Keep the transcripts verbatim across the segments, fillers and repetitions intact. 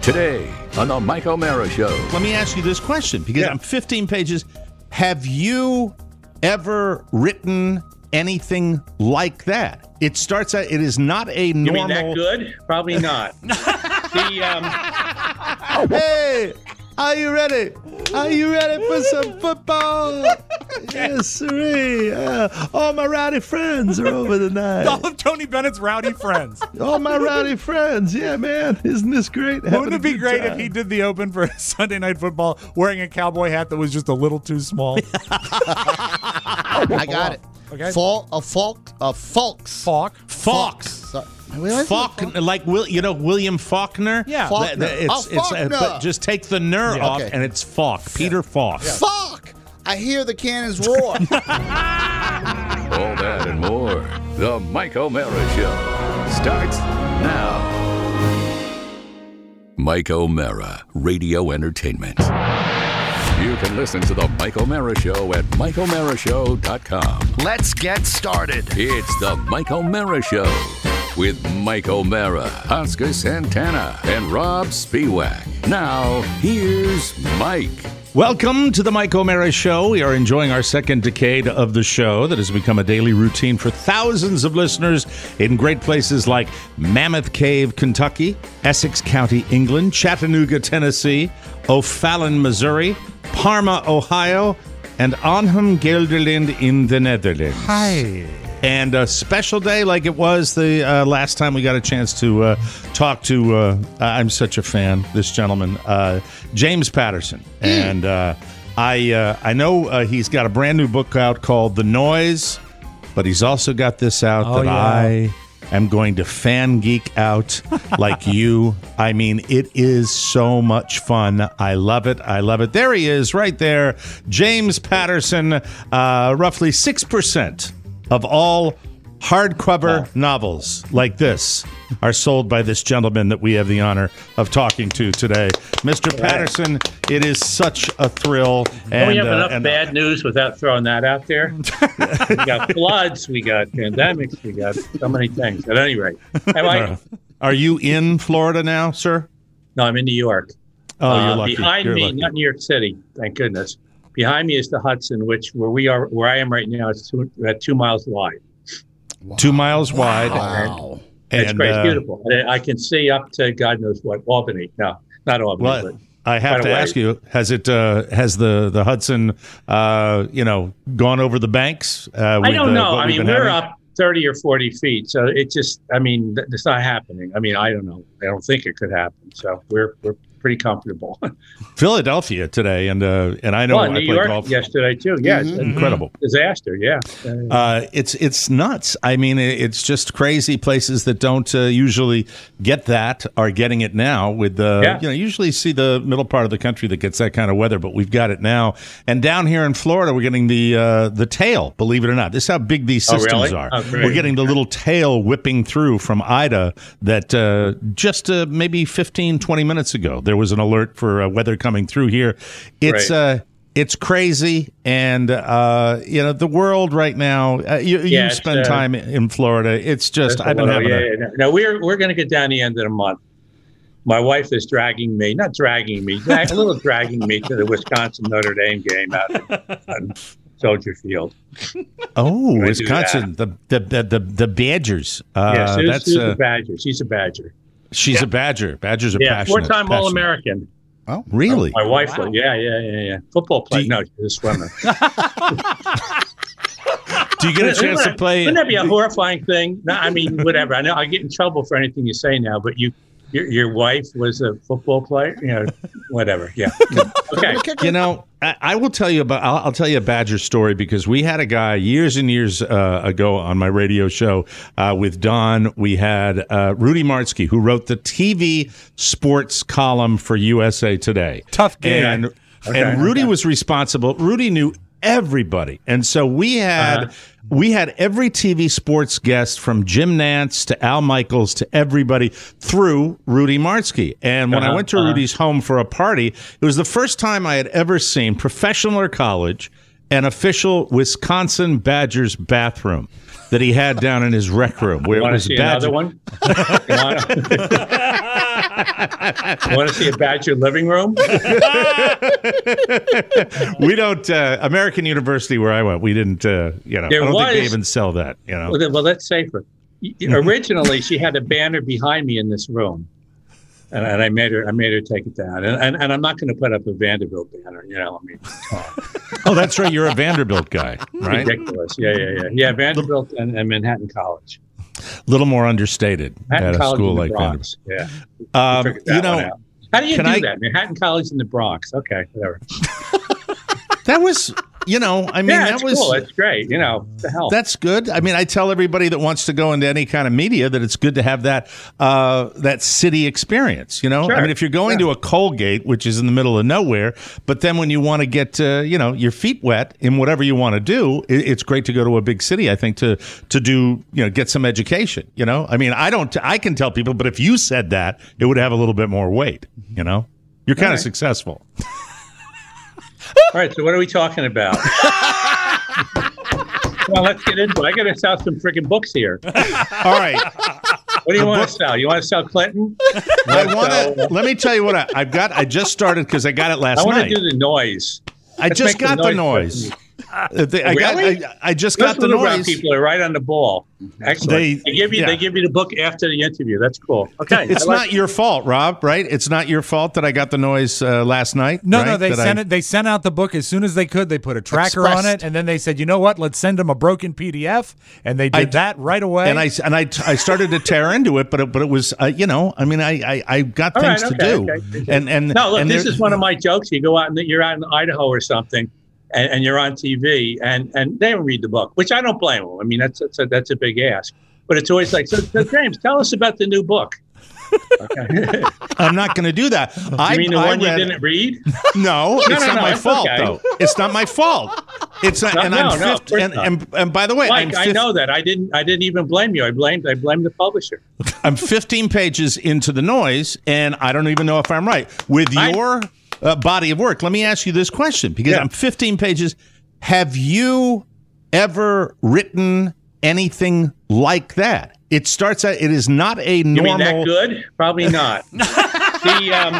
Today on the Mike O'Mara Show. Let me ask you this question, because Yeah. I'm fifteen pages. Have you ever written anything like that? It starts out, it is not a You normal... mean that good? Probably not. the, um, Hey, are you ready? Are you ready for some football? Yes, sirree. Uh, all my rowdy friends are over tonight. All of Tony Bennett's rowdy friends. All my rowdy friends. Yeah, man. Isn't this great? Having Wouldn't a it be good great time. if he did the Open for Sunday Night Football wearing a cowboy hat that was just a little too small? I got it. Okay. Fal- a Falk, a Falks. Falk. Fox. So- Really? Faulkner, like Will, you know William Faulkner. Yeah. Faulkner. Th- th- Oh, It's, it's, uh, Faulkner. but just take the ner Yeah. off, Okay. and it's Falk. Peter Falk. Fuck! I hear the cannons roar. All that and more. The Mike O'Mara Show starts now. Mike O'Mara, Radio Entertainment. You can listen to the Mike O'Mara Show at mike o'mara show dot com. Let's get started. It's the Mike O'Mara Show with Mike O'Mara, Oscar Santana, and Rob Spiewak. Now, here's Mike. Welcome to the Mike O'Mara Show. We are enjoying our second decade of the show that has become a daily routine for thousands of listeners in great places like Mammoth Cave, Kentucky, Essex County, England, Chattanooga, Tennessee, O'Fallon, Missouri, Parma, Ohio, and Arnhem, Gelderland in the Netherlands. Hi. And a special day like it was the uh, last time we got a chance to uh, talk to, uh, I'm such a fan, this gentleman, uh, James Patterson. And uh, I uh, I know uh, he's got a brand new book out called The Noise, but he's also got this out Oh, that yeah. I am going to fan geek out like you. I mean, it is so much fun. I love it. I love it. There he is right there. James Patterson, uh, roughly six percent of all hardcover novels like this are sold by this gentleman that we have the honor of talking to today. Mister Patterson, it is such a thrill. don't And, we have uh, enough and- bad news without throwing that out there? We got floods, we got pandemics, we got so many things. At any rate, am I, Are you in Florida now, sir? no, I'm in New York. Oh, Uh, you're lucky. Behind You're me, lucky. not New York City, thank goodness. Behind me is the Hudson, which where we are, where I am right now, it's two, at two miles wide. Two miles wide. Wow. It's And, great, it's uh, beautiful. I, I can see up to God knows what, Albany. No, not Albany, Well, but I have By to the way- ask you: Has it uh, has the the Hudson, uh, you know, gone over the banks? Uh, I with, don't uh, know. what I we've mean, been we're having? up thirty or forty feet, so it just, I mean, th- it's not happening. I mean, I don't know. I don't think it could happen. So we're we're pretty comfortable. Philadelphia today, and uh, and I know well, I New play York golf. yesterday too. Yeah, it's a Incredible. disaster. Yeah. Uh, Uh, it's it's nuts. I mean, it- it's just crazy. Places that don't uh, usually get that are getting it now. With the Yeah. you know, usually see the middle part of the country that gets that kind of weather, but we've got it now. And down here in Florida, we're getting the uh, the tail. Believe it or not, this is how big these Oh, systems really? are. Oh, great. We're getting the little tail whipping through from Ida. That uh, just uh, maybe fifteen, twenty minutes ago, there was an alert for uh, weather coming through here. It's Right. uh, it's crazy, and uh, you know the world right now. Uh, you Yeah, you it's, spend uh, time in Florida. It's just I've been well, having yeah, a, yeah, no, no, we're we're going to get down the end of the month. My wife is dragging me, not dragging me, drag, a little dragging me to the Wisconsin Notre Dame game out in, on Soldier Field. oh do Wisconsin the the the the, the Badgers. Uh, yeah, Sue's, that's Sue's uh, a Badger. She's a Badger. she's a Badger. Badgers are Yeah, passionate. four-time passionate. All-American. Really? My wife was. Yeah, yeah, yeah, yeah. Football player. you- No, she's a swimmer. Do you get a chance to play? Wouldn't that be a horrifying thing? No, I mean, whatever. I know I get in trouble for anything you say now, but you, your, your wife was a football player. You know, whatever. Yeah. Okay. You know, I, I will tell you about. I'll, I'll tell you a Badger story because we had a guy years and years uh, ago on my radio show uh, with Don. We had uh, Rudy Martzke, who wrote the T V sports column for U S A Today. Tough gig. And Okay, and Rudy okay. was responsible. Rudy knew everybody, and so we had. Uh-huh. We had every T V sports guest from Jim Nantz to Al Michaels to everybody through Rudy Martzke. And when I Uh-huh, went to uh-huh. Rudy's home for a party, it was the first time I had ever seen, professional or college, an official Wisconsin Badgers bathroom. that he had down in his rec room where You it want to was see Badger. another one? You want to see a Badger living room? We don't uh, American University where I went. We didn't. Uh, you know, There I don't think they was- even sell that. You know. Well, then- well, let's say for originally she had a banner behind me in this room, and, and I made her I made her take it down. And and, and I'm not going to put up a Vanderbilt banner. You know, I mean, Oh, that's right. You're a Vanderbilt guy, right? ridiculous. Yeah, yeah, yeah, yeah. Vanderbilt and, and Manhattan College. A little more understated Manhattan at a College school in the like Vanderbilt. Bronx. Yeah. Um, Figured that you know, one out. How do you can do I- that? Manhattan College in the Bronx. Okay, whatever. that was, you know, I mean, yeah, that it's was. cool. It's great. You know, what the hell. That's good. I mean, I tell everybody that wants to go into any kind of media that it's good to have that uh, that city experience. You know, Sure. I mean, if you're going Yeah. to a Colgate, which is in the middle of nowhere, but then when you want to get uh, you know your feet wet in whatever you want to do, it, it's great to go to a big city. I think to to do you know get some education. You know, I mean, I don't. I can tell people, but if you said that, it would have a little bit more weight. You know, you're kind of right. successful. All right, so what are we talking about? Well, let's get into it. I got to sell some freaking books here. All right. What do you want to sell? You want to sell Clinton? I want So- to. Let me tell you what I, I've got. I just started because I got it last I want night. to do the noise. I Let's just make got the the noise. noise. Uh, they- I got. Really? I, I just Those got the Little Rock noise. people are right on the ball. Excellent. They- They, give you yeah. they give you the book after the interview. That's cool. Okay, It's I like- not your fault, Rob. Right? It's not your fault that I got the noise uh, last night. No, right? no, they That sent I- it. They sent out the book as soon as they could. They put a tracker on Expressed. it, and then they said, "You know what? Let's send them a broken P D F." And they did I- that right away. And I and I, I started to tear into it, but it, but it was uh, you know I mean I I, I got All things right, to okay, do okay. and and No, look, and this there- is one of my jokes. You go out and you're out in Idaho or something, and, and you're on T V, and, and they don't read the book, which I don't blame them. I mean, that's that's a, that's a big ask. But it's always like, so, so James, tell us about the new book. Okay. I'm not going to do that. You I mean the I one read- you didn't read? No, it's no, not no, my it's fault okay. though. It's not my fault. It's not, No, and no, I'm no, of fifty, course and, not. and and by the way, Mike, I'm I fif- know that. I didn't. I didn't even blame you. I blamed. I blamed the publisher. I'm fifteen pages into the noise, and I don't even know if I'm right with I- your uh, body of work. Let me ask you this question because Yeah. I'm fifteen pages. Have you ever written anything like that? It starts out. It is not a You normal. mean that good? Probably not. the um,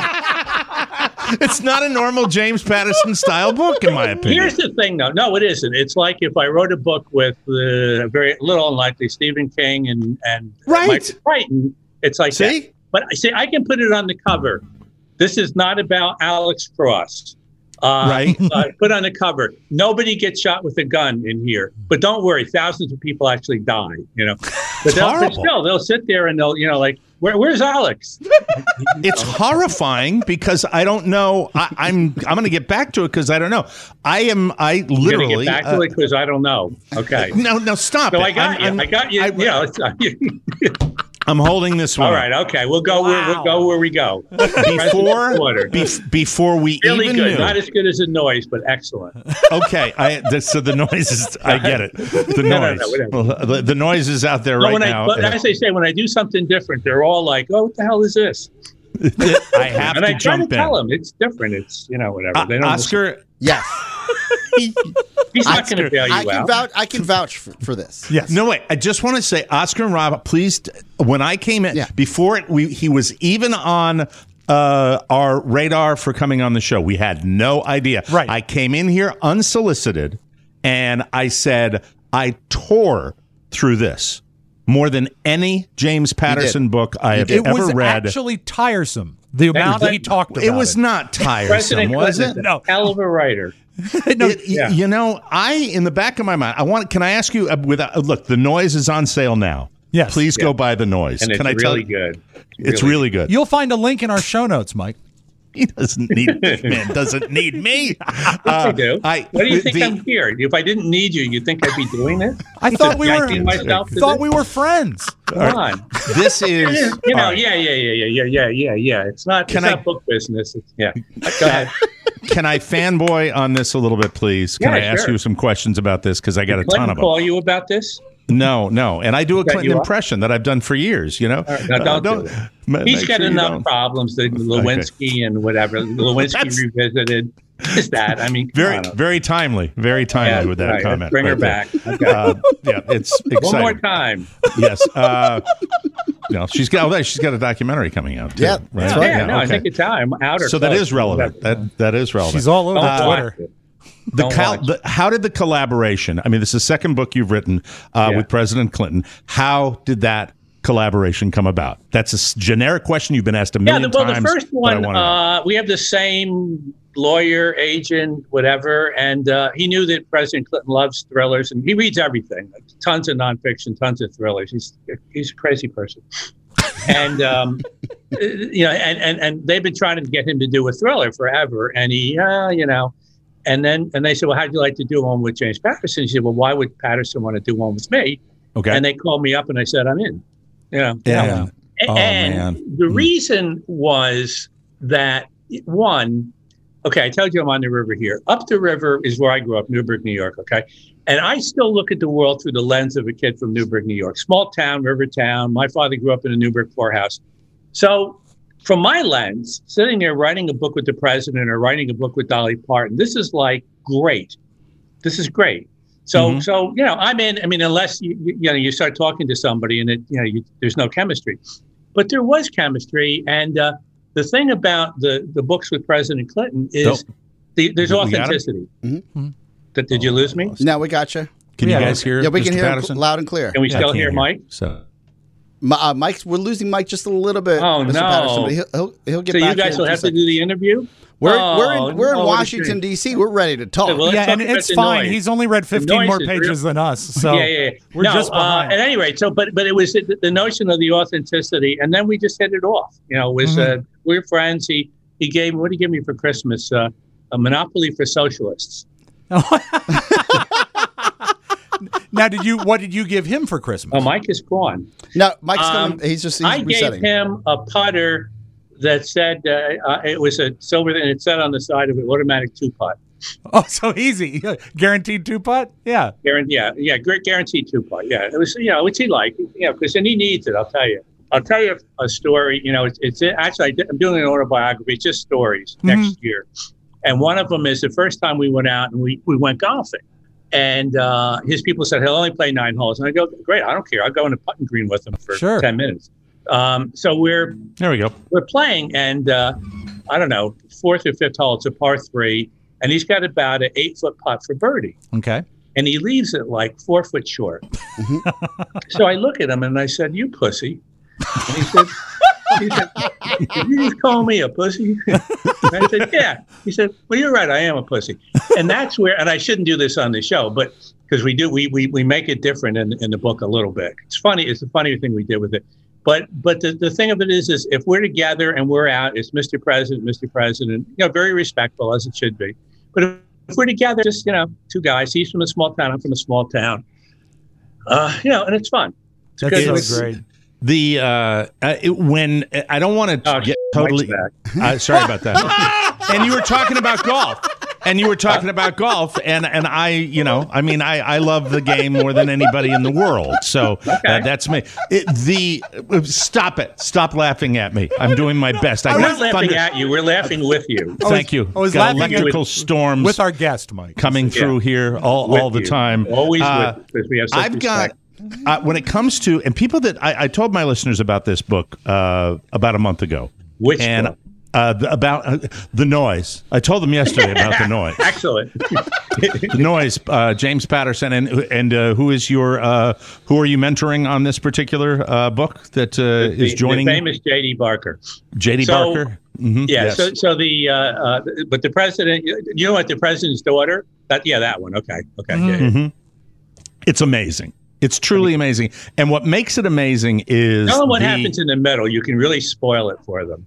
It's not a normal James Patterson style book, in my opinion. Here's the thing, though. No, it isn't. It's like if I wrote a book with uh, very little unlikely Stephen King and and Right. Michael Crichton. It's like See? that. But I see, I can put it on the cover. This is not about Alex Cross. Uh, Right. uh, put on the cover. Nobody gets shot with a gun in here, but don't worry. Thousands of people actually die. You know, but, they'll, but horrible. still, they'll sit there and they'll, you know, like, Where, where's Alex? It's horrifying because I don't know. I, I'm I'm going to get back to it because I don't know. I am. I You're gonna literally. get back to uh, it because I don't know. Okay. no, no, stop So it. I got I'm, you. I'm- I got you. I- you know, it's, I'm holding this one. all right. Okay. We'll go. Where, we'll go where we go. Before Water. bef- before we Really even good. knew. Not as good as the noise, but excellent. Okay, I the, so the noise is. I get it. The No, no, noise. no, whatever. Well, the, the noise is out there But right when now. I, but as they say, when I do something different, they're all like, "Oh, what the hell is this?" I have and to I try to jump tell in. them it's different. It's you know whatever. Uh, they don't Oscar, Yes. listen. He's not going to bail I you can out. vouch. I can vouch for, for this. Yes. no wait. I just want to say, Oscar and Rob, please. When I came in Yeah. before it, we he was even on uh, our radar for coming on the show. We had no idea. Right. I came in here unsolicited, and I said I tore through this more than any James Patterson book I have It ever was read. actually tiresome. The amount like- he talked about it was not tiresome, President was Clinton it? is No. a hell of a writer. no, It- Yeah. You know, I in the back of my mind, I want. Can I ask you? Uh, without, look, the noise is on sale now. Yes. Please Yeah. go buy the noise. And it's Can I really tell you? good. It's really good. You'll find a link in our show notes, Mike. He doesn't need man. Doesn't need me. I Uh, do. I- what do you think the- I'm here? If I didn't need you, you think I'd be doing it? I thought we were Connecting myself to thought this? we were friends. Come on. This is. You know, all right. yeah, yeah, yeah, yeah, yeah, yeah, yeah. It's not. Can it's I- not book business. It's, yeah. Go ahead. Can I fanboy on this a little bit, please? Can Yeah, I ask sure. you some questions about this? Because I got a ton Clinton of them. call you about this? No, no, and I do a Set Clinton you up? impression that I've done for years. You know, right, now Uh, don't do it. ma- He's make got sure you enough don't. problems. The Lewinsky and whatever. Lewinsky That's- revisited. Is that? I mean, Very, on. very timely. Very timely Yeah, with that right. comment. Bring her right back. there. Okay. Uh, yeah, it's exciting. One more time. Yes. Uh, no, she's got. Oh, she's got a documentary coming out. Too, Yeah, right? that's Yeah, right. yeah, no, I okay. think it's out. I'm out or So that close. is relevant. That that is relevant. She's all over Don't watch Twitter. it. The, Don't cal- watch the how did the collaboration? I mean, this is the second book you've written uh, Yeah. with President Clinton. How did that collaboration come about? That's a s- generic question you've been asked a Yeah, million the, well, times. the first but I one, wanna know. uh, we have the same lawyer, agent, whatever, and uh, he knew that President Clinton loves thrillers, and he reads everything, like, tons of nonfiction, tons of thrillers. He's he's a crazy person, and um, you know, and, and and they've been trying to get him to do a thriller forever, and he, uh, you know, and then and they said, well, how'd you like to do one with James Patterson? He said, well, why would Patterson want to do one with me? Okay. And they called me up, and I said, I'm in. You know, yeah. Oh, and man. the Mm. reason was that, one, okay, I told you I'm on the river here. Up the river is where I grew up, Newburgh, New York, okay? And I still look at the world through the lens of a kid from Newburgh, New York. Small town, river town. My father grew up in a Newburgh poorhouse. So from my lens, sitting there writing a book with the president or writing a book with Dolly Parton, this is like great. This is great. So, Mhm. so you know, I'm in. I mean, unless you you know you start talking to somebody and it you know you, there's no chemistry, but there was chemistry. And uh, the thing about the the books with President Clinton is Nope. the, there's We got him? authenticity. Mhm. Did, did you lose me? Now we got you. Can Yeah. you guys hear? Yeah, we can Mister hear him Patterson? loud and clear. Can we Yeah, I still can't hear Mike? So Mi- uh, Mike's, we're losing Mike just a little bit. Oh, Mister no. Patterson, but he'll, he'll, he'll get So back you guys in will two have to seconds. do the interview. We're, Oh, we're in, we're in no, what a Washington, shame. D C. We're ready to talk. Well, let's Yeah, talk and about it's the fine. noise. He's only read fifteen noise more is pages real. than us, so yeah, yeah, yeah. we're no, just uh, behind. at any rate, so but but it was the, the notion of the authenticity, and then we just hit it off. You know, it was Mhm. uh, we're friends. He he gave what did he give me for Christmas? Uh, a Monopoly for Socialists. Now, did you? What did you give him for Christmas? Oh, Mike is gone. No, Mike's Um, coming. He's just he's I gave resetting. him a putter that said uh, uh, it was a silver, and it said on the side of it automatic two putt. Oh, so easy, guaranteed two putt. Yeah. Guaranteed, yeah, yeah, great guaranteed two putt. Yeah, it was, you know, what's he like? Yeah, because and he needs it. I'll tell you. I'll tell you a story. You know, it's, it's actually I did, I'm doing an autobiography, just stories Mhm. next year, and one of them is the first time we went out and we we went golfing, and uh, his people said he'll only play nine holes, and I go, great, I don't care. I'll go into putting green with him for Sure. ten minutes. Um, so we're there we go. we're playing, and uh, I don't know, fourth or fifth hole. It's a par three, and he's got about an eight foot putt for birdie. Okay. And he leaves it like four foot short. So I look at him and I said, "You pussy." And he said, he said, "Did you just call me a pussy?" And I said, "Yeah." He said, "Well, you're right. I am a pussy." And that's where, and I shouldn't do this on the show, but because we do, we, we we make it different in, in the book a little bit. It's funny. It's a funny thing we did with it. But but the, the thing of it is, is if we're together and we're out, it's Mister President, Mister President, you know, very respectful as it should be. But if, if we're together, just, you know, two guys, he's from a small town, I'm from a small town, uh, you know, and it's fun. It's That's good. so It's- great. The uh, uh, it, when I don't want to Oh, get shit, totally. Mike's Uh, sorry about that. And you were talking about golf, and you were talking about golf, and and I, you know, I mean, I I love the game more than anybody in the world. So uh, that's me. It, the stop it, stop laughing at me. I'm doing my best. I We're got not laughing thunder- at you. We're laughing with you. Thank you. I was got laughing at- electrical storms With our guest, Mike. coming Yeah. through here all, With all the you. time. Always Uh, with, because we have such I've got respect. uh, when it comes to and people that I, I told my listeners about this book uh, about a month ago. Which and book? uh, the, about uh, the noise. I told them yesterday about the noise. Excellent. The noise. Uh, James Patterson and and uh, who is your uh, who are you mentoring on this particular uh, book that uh, The- is joining the famous J D Barker. J D So- Barker? Mhm, Yeah. yes. So, so the, uh, uh, but the president, you know what, the president's daughter? That, yeah, that one. Okay. Okay. Yeah, yeah. Mhm. It's amazing. It's truly amazing. And what makes it amazing is Tell them what the- happens in the middle. You can really spoil it for them.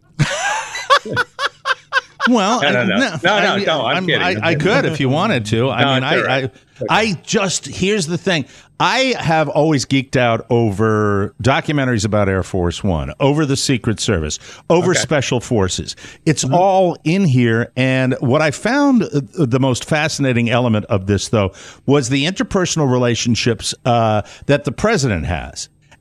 Well, No, no, I- no. No, no, I, no, I'm kidding. I, I could if you wanted to. I No, mean, it's I, all right. I, I just here's the thing. I have always geeked out over documentaries about Air Force One, over the Secret Service, over Okay. Special Forces. It's Mm-hmm. all in here. And what I found uh, the most fascinating element of this, though, was the interpersonal relationships uh, that the president has.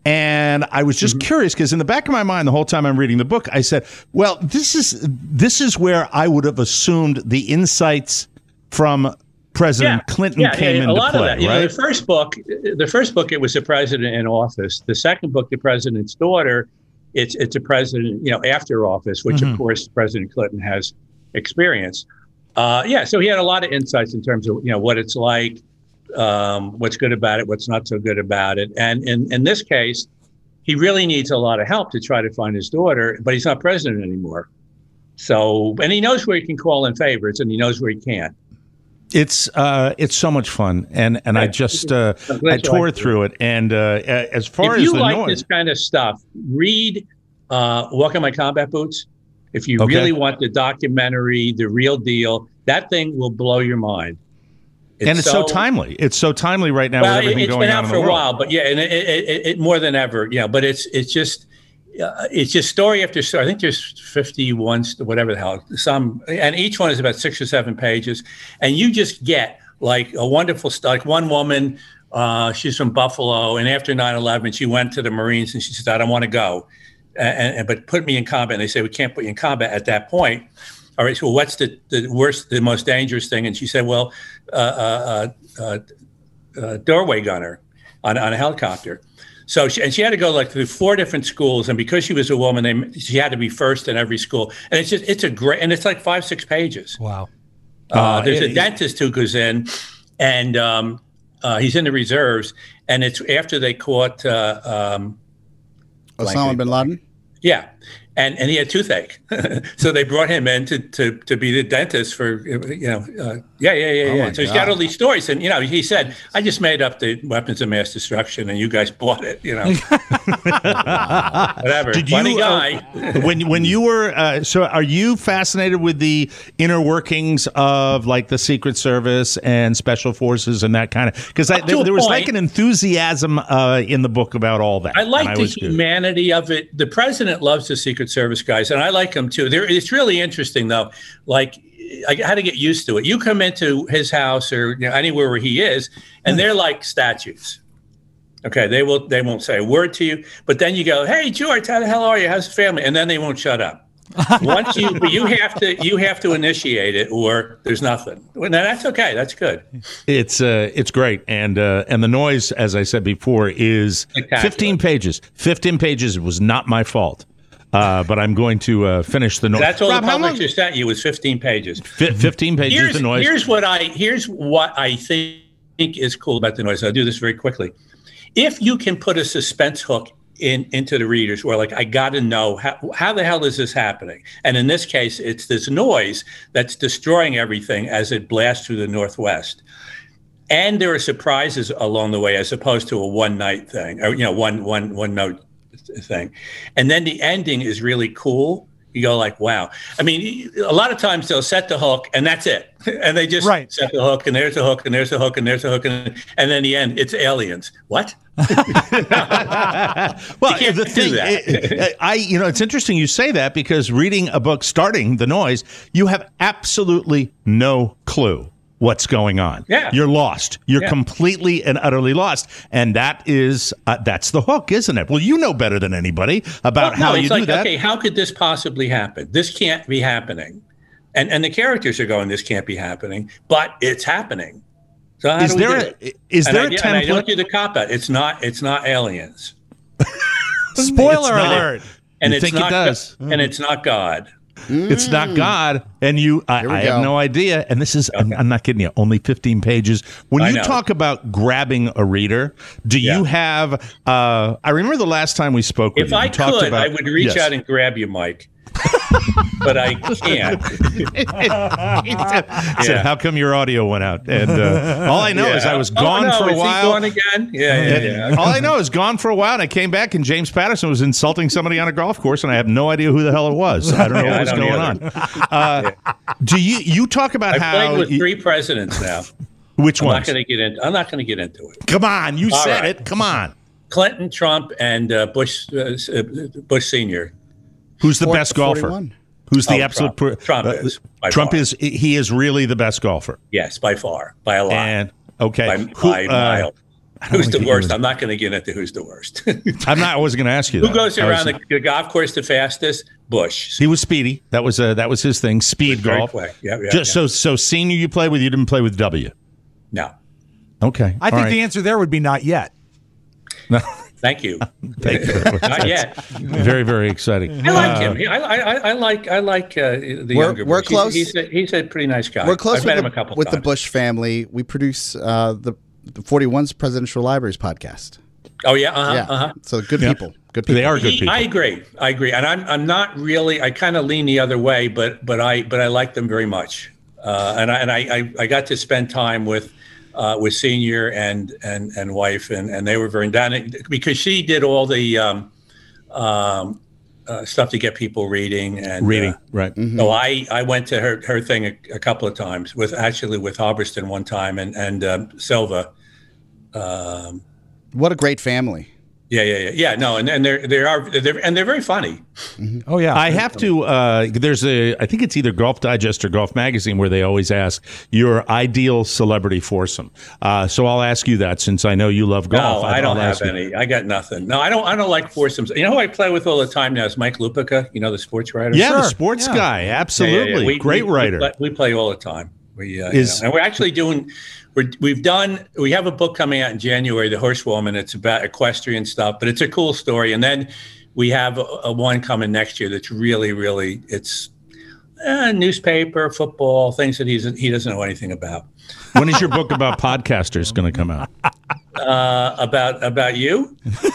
And I was just Mm-hmm. curious because in the back of my mind, the whole time I'm reading the book, I said, well, this is this is where I would have assumed the insights from President Clinton yeah, came yeah, into a lot play, of that. You right? know, the first book, the first book, it was the president in office. The second book, the president's daughter, it's it's a president, you know, after office, which Mm-hmm. of course President Clinton has experienced. Uh, yeah, so he had a lot of insights in terms of you know what it's like, um, what's good about it, what's not so good about it, and in in this case, he really needs a lot of help to try to find his daughter, but he's not president anymore. So, and he knows where he can call in favorites, and he knows where he can't. It's uh, it's so much fun, and and I Yeah. just uh, I'm glad I you tore liked it. through it, and uh, as far If as you the like noise, this kind of stuff, read uh, Walk in My Combat Boots. If you Okay. really want the documentary, the real deal, that thing will blow your mind. and it's so, timely. It's so timely right now Well, with everything it's going been on out in for the a world. while, but yeah, and it, it, it, it more than ever, yeah. But it's it's just uh, it's just story after story. I think there's fifty-one, st- whatever the hell, some, and each one is about six or seven pages, and you just get like a wonderful stuff. Like one woman, uh, she's from Buffalo, and after nine eleven, she went to the Marines and she said, "I don't want to go, and, and but put me in combat." And they say, "We can't put you in combat at that point." All right, so what's the, the worst, the most dangerous thing? And she said, well, uh, uh, uh, uh, doorway gunner on, on a helicopter. So she, and she had to go like through four different schools, and because she was a woman, they, she had to be first in every school. And it's just it's a great, and it's like five six pages. Wow. Uh, Uh, there's it- a dentist who goes in, and um, uh, he's in the reserves, and it's after they caught uh, um, Osama bin Laden. yeah. And and he had toothache, so they brought him in to, to, to be the dentist for you know uh, yeah yeah yeah yeah. my So he's God. got all these stories, and you know he said, "I just made up the weapons of mass destruction, and you guys bought it." You know, whatever. Did Funny you, guy. uh, when when you were uh, so are you fascinated with the inner workings of like the Secret Service and Special Forces and that kind of because Up to there, a there was point. like an enthusiasm uh, in the book about all that. I like And the was good. humanity of it. The president loves the Secret Service guys, and I like them too. They're, it's really interesting, though. Like, I had to get used to it. You come into his house or you know, anywhere where he is, and they're like statues. Okay, they will. They won't say a word to you, but then you go, "Hey, George, how the hell are you? How's the family?" And then they won't shut up. Once you, but you have to, you have to initiate it, or there's nothing. Well, now that's okay. That's good. It's uh, it's great, and uh, and the noise, as I said before, is Spectacular. fifteen pages. Fifteen pages. It was not my fault, uh, but I'm going to uh, finish the noise. That's all Rob, the how long- publisher sent you was fifteen pages. Fi- Fifteen pages. Here's, the noise. here's what I here's what I think is cool about the noise. I'll do this very quickly. If you can put a suspense hook in into the readers, where like I got to know how how the hell is this happening? And in this case, it's this noise that's destroying everything as it blasts through the Northwest. And there are surprises along the way, as opposed to a one night thing, or you know, one one one note thing. And then the ending is really cool. You go like, wow. I mean, a lot of times they'll set the hook and that's it. And they just Right. set the hook and there's the hook and there's the hook and there's the hook. And, and then the end, it's aliens. What? Well, You can't the do thing, that. it- I, you know, it's interesting you say that because reading a book starting the noise, you have absolutely no clue what's going on. Yeah. You're lost. You're Yeah. completely and utterly lost. And that is, uh, that's the hook, isn't it? Well, you know better than anybody about Well, no, how it's you like, do that. okay, how could this possibly happen? This can't be happening. And and the characters are going, this can't be happening, but it's happening. So how Is do we there do a- it? is And there I, a do- and I don't template? do the cop out. It's not. It's not aliens, Spoiler not. alert. and You it's think it not. does? And it's not God. It's not God, and you. I, Here we I have go. no idea. And this is. I'm, I'm not kidding you. Only fifteen pages. When I you know. talk about grabbing a reader, do Yeah. you have? Uh, I remember the last time we spoke with If you. I you talked could, about, I would reach Yes. out and grab you, Mike. But I can't. He said, Yeah. said, "How come your audio went out?" And uh, all I know is I was Oh, gone no, for a is while. He gone again? Yeah, yeah, yeah. All I know is gone for a while, and I came back, and James Patterson was insulting somebody on a golf course, and I have no idea who the hell it was. I don't know Yeah, what I was don't going either. on. Uh, Do you you talk about I've how? played with you- three presidents now. which I'm not ones? going to get into. I'm not going to get into it. Come on, you All said right. it. Come on. Clinton, Trump, and uh, Bush. Uh, uh, Bush Senior. Who's the Four- best golfer? forty-one. Who's the Oh, absolute? Trump. pr- Trump uh, is, by Trump far. is. He is really the best golfer. Yes, by far, by a lot. And okay, by, Who- by a uh, mile. Who's the worst? I'm not going to get into who's the worst. I'm not. I wasn't going to ask you Who that. goes I around was- the, the golf course the fastest? Bush. He was speedy. That was uh, that was his thing. Speed Very golf. quick. Yeah, yeah, Just yeah. so so senior you played with, you didn't play with W. No. Okay. I think the answer there would be not yet. No. Thank you. Thank you. very much. Not yet. Very very exciting. I like Uh, him. He, I, I, I like I like uh, the We're- younger. we're Bush. close. He's, he's, a, he's a pretty nice guy. We're close I've with, met the, him a couple with the times. Bush family. We produce uh, the, the forty-one's Presidential Libraries podcast. Oh yeah. Uh-huh, yeah. Uh-huh. So good Yeah. people. Good people. They are good He- people. I agree. I agree, and I'm I'm not really. I kind of lean the other way, but but I but I like them very much, uh, and I and I, I I got to spend time with uh, with Senior and and and wife, and and they were very down because she did all the um, um, uh, stuff to get people reading and Reading, uh, right. So I, I went to her, her thing a, a couple of times with actually with Halberstam one time and and um, Silva. Um, What a great family. yeah, yeah, yeah, yeah. No, and and they're they are they're, and they're very funny. Oh yeah. I have to. Uh, there's a. I think it's either Golf Digest or Golf Magazine where they always ask your ideal celebrity foursome. Uh, so I'll ask you that since I know you love golf. No, I don't I'll have ask you. any. I got nothing. No, I don't. I don't like foursomes. You know who I play with all the time now is Mike Lupica. You know the sports writer. Yeah, the Sure. sports Yeah. guy. Yeah, yeah, Absolutely, yeah. We- great we- writer. We play, we play all the time. We uh, Is- you know, and we're actually doing. We're, we've done. We have a book coming out in January, The Horsewoman. It's about equestrian stuff, but it's a cool story. And then we have a, a one coming next year that's really, really. It's uh, newspaper, football, things that he's he doesn't know anything about. When is your book about podcasters going to come out? Uh, about about you?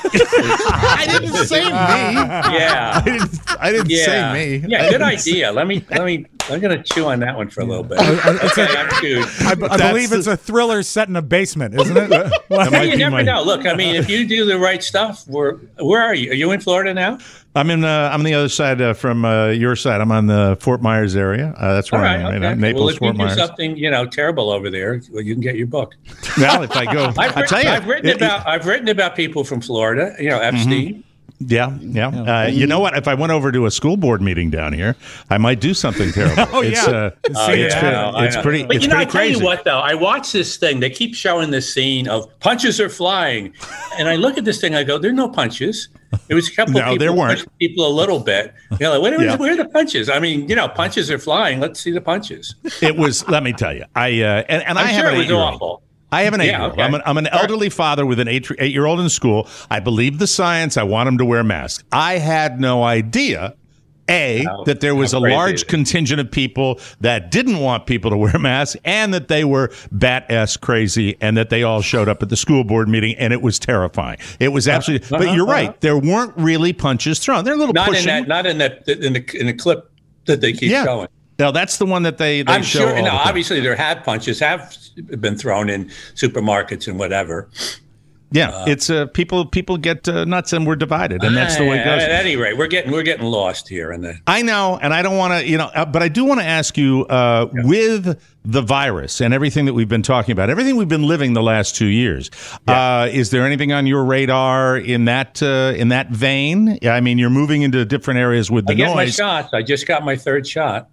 I didn't say me. Yeah. I didn't, I didn't Yeah, say me. yeah, I good didn't idea. Let me, let me. I'm gonna chew on that one for a little bit. Okay, I'm chewed. I, I That's believe the- it's a thriller set in a basement, isn't it? That Hey, might you be never my- know. Look, I mean, if you do the right stuff, we're, where are you? Are you in Florida now? I'm in. Uh, I'm on the other side uh, from uh, your side. I'm on the Fort Myers area. Uh, that's where All I right. am. Okay. Right now. well, Naples, if Fort you do Myers. something, you know, terrible over there, well, you can get your book. Well, if I go, I've, I written, tell you, I've written it- about. I've written about people from Florida. You know, Epstein. Yeah, yeah. Uh, you know what? If I went over to a school board meeting down here, I might do something terrible. Oh, it's, yeah. Uh, Oh, it's, yeah. pretty- I know, I it's know. pretty. But it's you know, I pretty tell crazy. you what, though, I watch this thing. They keep showing this scene of punches are flying, and I look at this thing. I go, "There are no punches." There was a couple No, of people there weren't. pushed people a little bit. You know, like, where, Yeah. where are the punches? I mean, you know, punches are flying. Let's see the punches. It was. Let me tell you. I uh, and, and I'm I have sure an it was eight-year-old. awful. I have an Yeah, eight-year-old. okay. I'm, an, I'm an elderly father with an eight, eight-year-old in school. I believe the science. I want him to wear masks. I had no idea, A, How- that there was how a crazy large it is. contingent of people that didn't want people to wear masks and that they were bat-ass crazy and that they all showed up at the school board meeting, and it was terrifying. It was absolutely – Uh-huh, but you're uh-huh. right. There weren't really punches thrown. They're a little Not pushing. in that. Not in that. In the in the clip that they keep yeah. showing. No, that's the one that they, they I'm show sure. all No, the time. obviously there have punches have been thrown in supermarkets and whatever. Yeah, it's uh, people people get uh, nuts and we're divided, and that's the way it goes. At any rate, we're getting we're getting lost here in the. I know, and I don't want to, you know, uh, but I do want to ask you uh, with the virus and everything that we've been talking about, everything we've been living the last two years. Uh, is there anything on your radar in that uh, in that vein? Yeah, I mean, you're moving into different areas with the I get my noise. shots. I just got my third shot.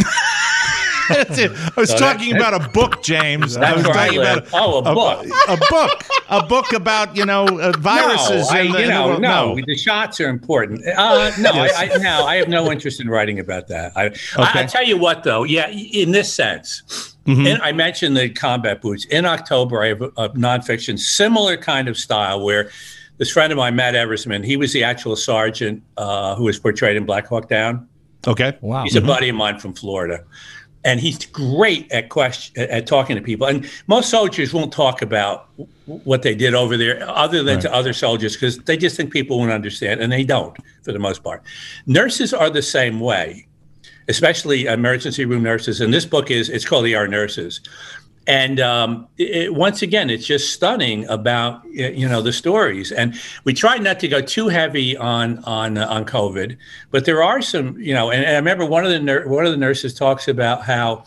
That's it. I was So talking that- about a book, James. I That's was where I talking live. about Oh, a book. a book, a book about you know uh, viruses. No, I, in the, you in the know, world. no, the shots are important. Uh, no, Yes. I, I, no, I have no interest in writing about that. I, I, I tell you what, though, yeah, in this sense, Mm-hmm. in, I mentioned the combat boots. In October, I have a, a nonfiction, similar kind of style where this friend of mine, Matt Eversman, he was the actual sergeant uh, who was portrayed in Black Hawk Down. Okay. Wow. He's a buddy of mine from Florida. And he's great at question at talking to people. And most soldiers won't talk about what they did over there, other than Right. to other soldiers, because they just think people won't understand, and they don't for the most part. Nurses are the same way, especially emergency room nurses. And this book is it's called E R Nurses. And um, it, once again, it's just stunning about you know the stories. And we try not to go too heavy on on uh, on COVID, but there are some you know. And, and I remember one of the nur- one of the nurses talks about how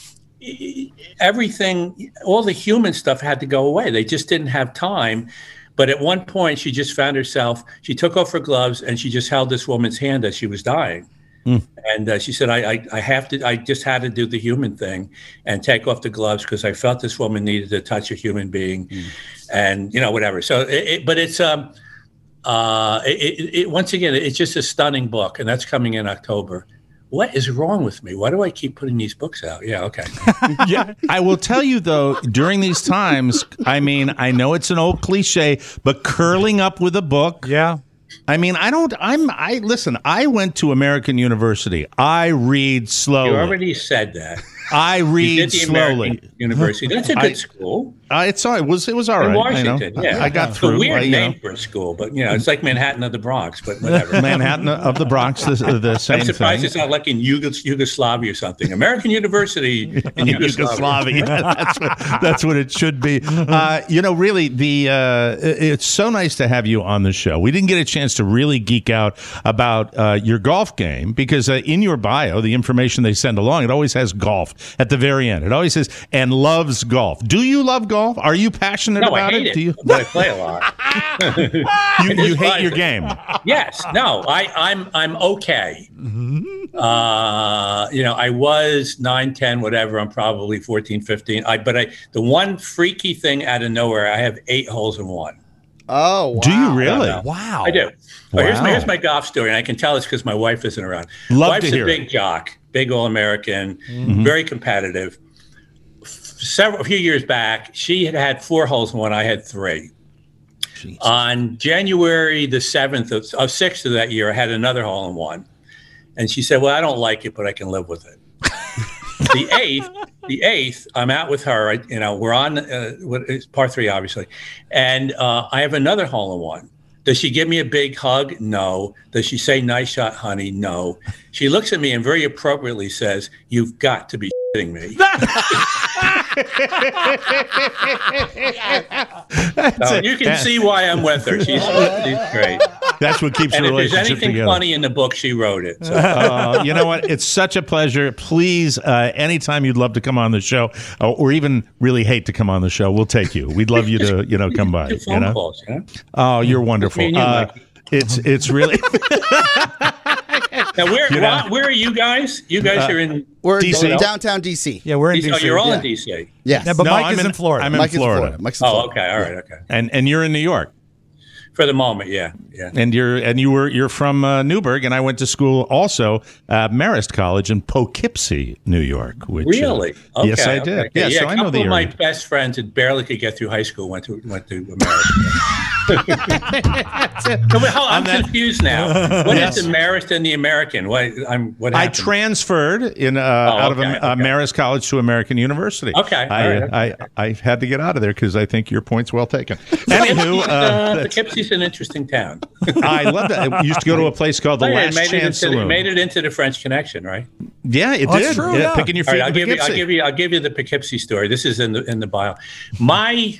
everything, all the human stuff, had to go away. They just didn't have time. But at one point, she just found herself. She took off her gloves and she just held this woman's hand as she was dying. Mm. And uh, she said, I, I, I have to, I just had to do the human thing and take off the gloves because I felt this woman needed to touch a human being mm. and, you know, whatever. So, it, it, but it's, um, uh, it, it, it, once again, it's just a stunning book, and that's coming in October. What is wrong with me? Why do I keep putting these books out? Yeah, okay. Yeah, I will tell you, though, during these times, I mean, I know it's an old cliche, but curling up with a book. Yeah. I mean, I don't, I'm, I, listen, I went to American University. I read slowly. You already said that. I read you did the slowly. American University. That's a good I, school. Uh, it's all, it was it was all right. In Washington, I know. yeah. I got it's through. a weird I, name know. for a school, but you know, it's like Manhattan of the Bronx, but whatever. Manhattan of the Bronx, the, the same I'm surprised thing. it's not like in Yugos- Yugoslavia or something. American University in Yugoslavia. Yugoslavia. that's, what, that's what it should be. Uh, you know, really, the uh, it's so nice to have you on the show. We didn't get a chance to really geek out about uh, your golf game because uh, in your bio, the information they send along, it always has golf at the very end. It always says, and loves golf. Do you love golf? Are you passionate no, about I hate it? it. Do you? But I play a lot. you you hate your game. Yes. No, I, I'm I'm okay. Mm-hmm. Uh, you know, I was nine, ten, whatever. I'm probably fourteen, fifteen. I, but I, the one freaky thing out of nowhere, I have eight holes in one. Oh, wow. Do you really? Wow. I do. Wow. Well, here's, my, here's my golf story, and I can tell it's because my wife isn't around. Love Wife's to hear a big it. jock, big All-American, Mm-hmm. very competitive. Several a few years back, she had had four holes in one. I had three. Jesus. On January the seventh of, of sixth of that year, I had another hole in one, and she said, "Well, I don't like it, but I can live with it." the eighth, the eighth, I'm out with her. I, you know, we're on uh, what is par three, obviously, and uh, I have another hole in one. Does she give me a big hug? No. Does she say, "Nice shot, honey"? No. She looks at me and very appropriately says, "You've got to be shitting me." So you can see why I'm with her. She's, she's great. That's what keeps And the if there's relationship anything together. funny in the book, she wrote it. So. Uh, you know what? It's such a pleasure. Please, uh, anytime you'd love to come on the show, uh, or even really hate to come on the show, we'll take you. We'd love you to, you know, come by. Do phone You know? calls, yeah? Oh, you're wonderful. Me and you, Uh, Mike. it's it's really. Now, where You know? Ron, where are you guys? You guys are in We're D C. in downtown D C. Yeah, we're in D C. D Oh, C. you're all yeah. in D C. Yes. Yeah, but No, Mike I'm is in, in- Florida. I'm in Mike is Florida. in Florida. Mike's in Oh, Florida. okay. All right. Okay. and and you're in New York. For the moment, yeah, yeah. And you're and you were you're from uh, Newburgh, and I went to school also at Marist College in Poughkeepsie, New York. Which, Really? Uh, Okay, yes, I okay, did. okay. Yeah, yeah, so a I know couple the of my area. best friends that barely could get through high school went to went to America. No, but how, I'm that- confused now. What Yes. is the Marist and the American? What I'm what I happened? transferred in uh, out of okay, uh, okay. Marist College to American University. Okay, I, all right, I, I I had to get out of there because I think your point's well taken. Anywho, uh, uh, that's- Poughkeepsie's an interesting town. I love that. I used to go to a place called the Oh, yeah, it Last made it Chance into, it Saloon. made it into the French Connection, right? Yeah, it Oh, did. that's true, yeah, yeah. Picking your All feet right, I'll in give you. I'll Poughkeepsie. give you. I'll give you the Poughkeepsie story. This is in the in the bio. My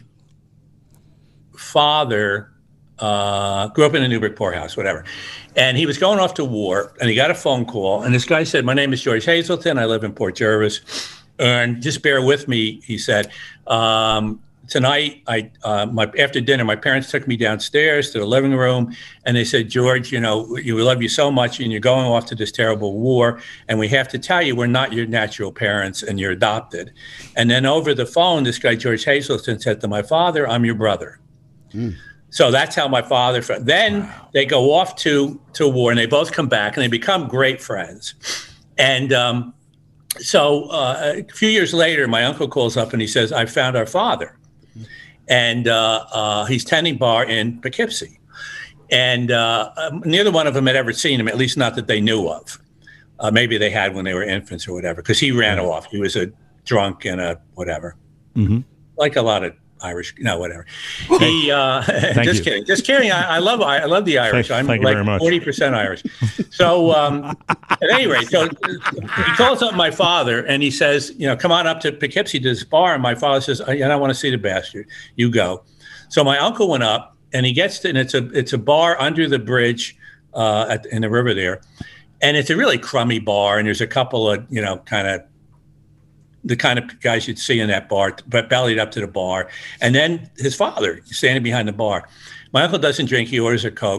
father uh, grew up in a Newburgh poorhouse, whatever, and he was going off to war, and he got a phone call, and this guy said, "My name is George Hazelton. I live in Port Jervis, and just bear with me," he said. Um, Tonight, I uh, my after dinner, my parents took me downstairs to the living room, and they said, "George, you know, we love you so much, and you're going off to this terrible war, and we have to tell you we're not your natural parents, and you're adopted." And then over the phone, this guy George Hazelton said to my father, "I'm your brother." Mm. So that's how my father. Then wow. They go off to to war, and they both come back, and they become great friends, and. Um, so uh, a few years later, my uncle calls up and he says, "I found our father." And uh, uh, he's tending bar in Poughkeepsie. And uh, neither one of them had ever seen him, at least not that they knew of. Uh, maybe they had when they were infants or whatever, because he ran mm-hmm. off. He was a drunk and a whatever. Mm-hmm. Like a lot of Irish, no, whatever. He, uh, just you. kidding, just kidding. I, I love, I love the Irish. Thank, I'm thank like forty percent Irish. So um, at any rate, so he calls up my father and he says, you know, come on up to Poughkeepsie to this bar. And my father says, I, I don't want to see the bastard. You go. So my uncle went up and he gets to, and it's a, it's a bar under the bridge uh, at, in the river there. And it's a really crummy bar. And there's a couple of, you know, kind of, the kind of guys you'd see in that bar, but bellied up to the bar. And then his father standing behind the bar. My uncle doesn't drink. He orders a Coke.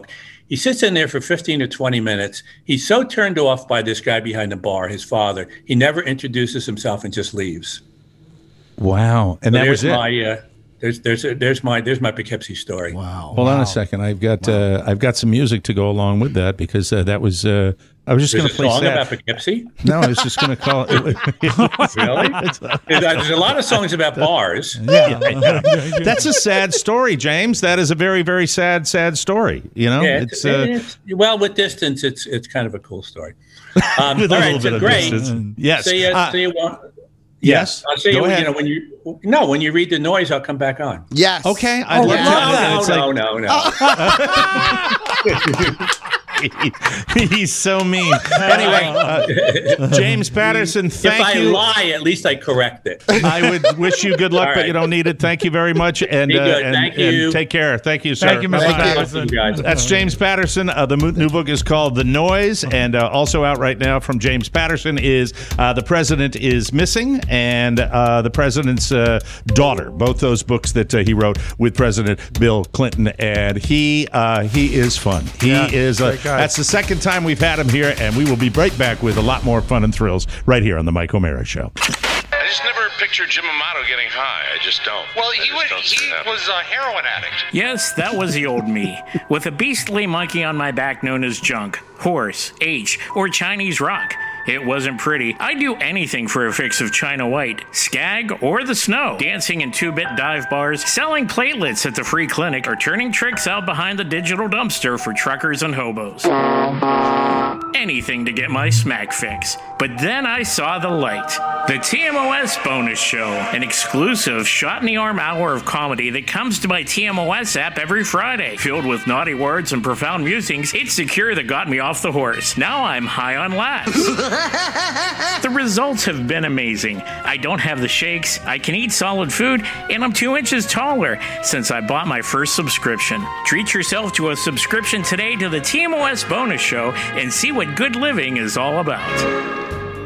He sits in there for fifteen or twenty minutes. He's so turned off by this guy behind the bar, his father. He never introduces himself and just leaves. Wow. And so that was it. My, uh, there's there's there's my there's my Poughkeepsie story. Wow. Hold wow. on a second. I've got wow. uh, I've got some music to go along with that because uh, that was uh, I was just going to play a song sad. about Poughkeepsie. No, I was just going to call it. Really? There's a lot of songs about bars. Yeah, that's a sad story, James. That is a very very sad sad story. You know, yeah, it's, it's, uh, it's well with distance, it's it's kind of a cool story. Um, with all a right, little so bit great. of distance. Yes. So you, uh, so you want. Yes. I'll say Go you, ahead. you know when you no when you read the noise, I'll come back on. Yes. Okay. I'd Oh, love no, to. no, It's no, like- no, no, no. He's so mean. Anyway, uh, James Patterson, thank if I you. lie, at least I correct it. I would wish you good luck, All but right. you don't need it. Thank you very much, and, Be uh, good. and, Thank and you. take care. Thank you, sir. Thank you, Mister Thank you. Patterson. You guys. That's James Patterson. Uh, the mo- new book is called The Noise, and uh, also out right now from James Patterson is uh, The President is Missing and uh, The President's uh, Daughter. Both those books that uh, he wrote with President Bill Clinton, and he uh, he is fun. He Yeah, is. Uh, great guy. that's the second time we've had him here, and we will be right back with a lot more fun and thrills right here on the Mike O'Mara Show. I just never pictured Jim Amato getting high. I just don't. Well, I he just was don't see he that. was a heroin addict. Yes, that was the old me, with a beastly monkey on my back known as junk, horse, H, or Chinese rock. It wasn't pretty. I'd do anything for a fix of China White, Skag, or the snow. Dancing in two-bit dive bars, selling platelets at the free clinic, or turning tricks out behind the digital dumpster for truckers and hobos. Anything to get my smack fix. But then I saw the light. The T M O S Bonus Show, an exclusive shot-in-the-arm hour of comedy that comes to my T M O S app every Friday. Filled with naughty words and profound musings, it's the cure that got me off the horse. Now I'm high on laughs. The results have been amazing. I don't have the shakes, I can eat solid food, and I'm two inches taller since I bought my first subscription. Treat yourself to a subscription today to the T M O S Bonus Show and see what good living is all about.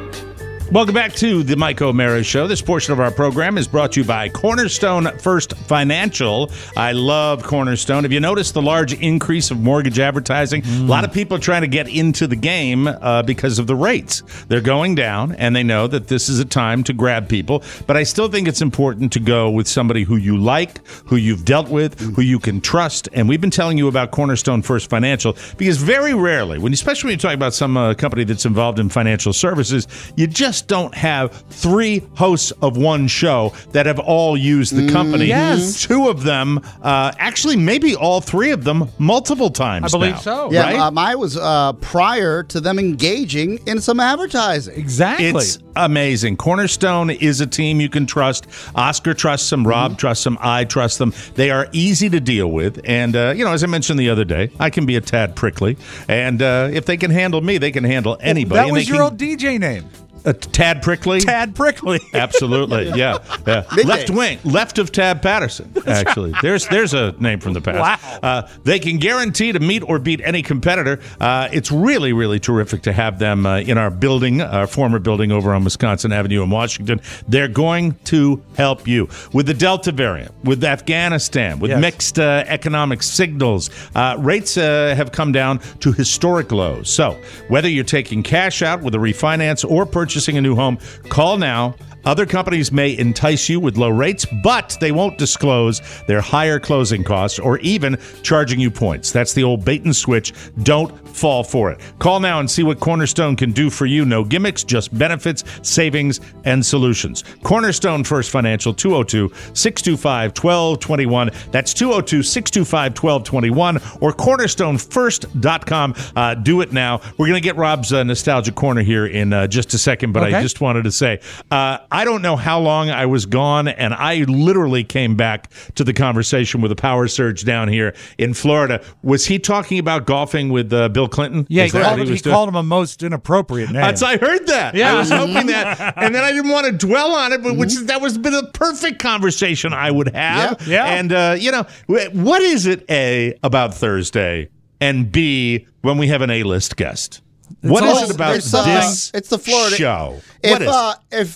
Welcome back to the Mike O'Mara Show. This portion of our program is brought to you by Cornerstone First Financial. I love Cornerstone. Have you noticed the large increase of mortgage advertising? Mm. A lot of people are trying to get into the game uh, because of the rates. They're going down, and they know that this is a time to grab people. But I still think it's important to go with somebody who you like, who you've dealt with, who you can trust. And we've been telling you about Cornerstone First Financial because very rarely, when especially when you talk about some uh, company that's involved in financial services, you just don't have three hosts of one show that have all used the company. Yes. Two of them, uh, actually maybe all three of them, multiple times I believe now. so. Yeah, Right? uh, mine was uh, prior to them engaging in some advertising. Exactly. It's amazing. Cornerstone is a team you can trust. Oscar trusts them. Rob Mm-hmm. trusts them. I trust them. They are easy to deal with. And, uh, you know, as I mentioned the other day, I can be a tad prickly. And uh, if they can handle me, they can handle anybody. That And was they your can- old D J name. A Tad Prickly? Tad Prickly. Absolutely, yeah. yeah. Big Left days. wing, left of Tab Patterson, actually. There's there's a name from the past. Wow. Uh, they can guarantee to meet or beat any competitor. Uh, it's really, really terrific to have them uh, in our building, our former building over on Wisconsin Avenue in Washington. They're going to help you. With the Delta variant, with Afghanistan, with Yes. mixed uh, economic signals, uh, rates uh, have come down to historic lows. So whether you're taking cash out with a refinance or purchasing a new home, call now. Other companies may entice you with low rates, but they won't disclose their higher closing costs or even charging you points. That's the old bait and switch. Don't fall for it. Call now and see what Cornerstone can do for you. No gimmicks, just benefits, savings, and solutions. Cornerstone First Financial, two oh two, six two five, one two two one. That's two oh two, six two five, one two two one or cornerstone first dot com. Uh, do it now. We're going to get Rob's uh, Nostalgia Corner here in uh, just a second, but Okay. I just wanted to say, uh, I don't know how long I was gone, and I literally came back to the conversation with a power surge down here in Florida. Was he talking about golfing with uh, Bill Clinton? Yeah, he, Is that called, what him, was he doing? called him a most inappropriate name. That's, I heard that. Yeah. I was hoping that, and then I didn't want to dwell on it, but which is, that was been a perfect conversation I would have. Yeah. Yeah. And uh, you know, wh- what is it A about Thursday, and B when we have an A-list guest? What is all- it about it's, uh, this it's the Florida- show? If What is uh, if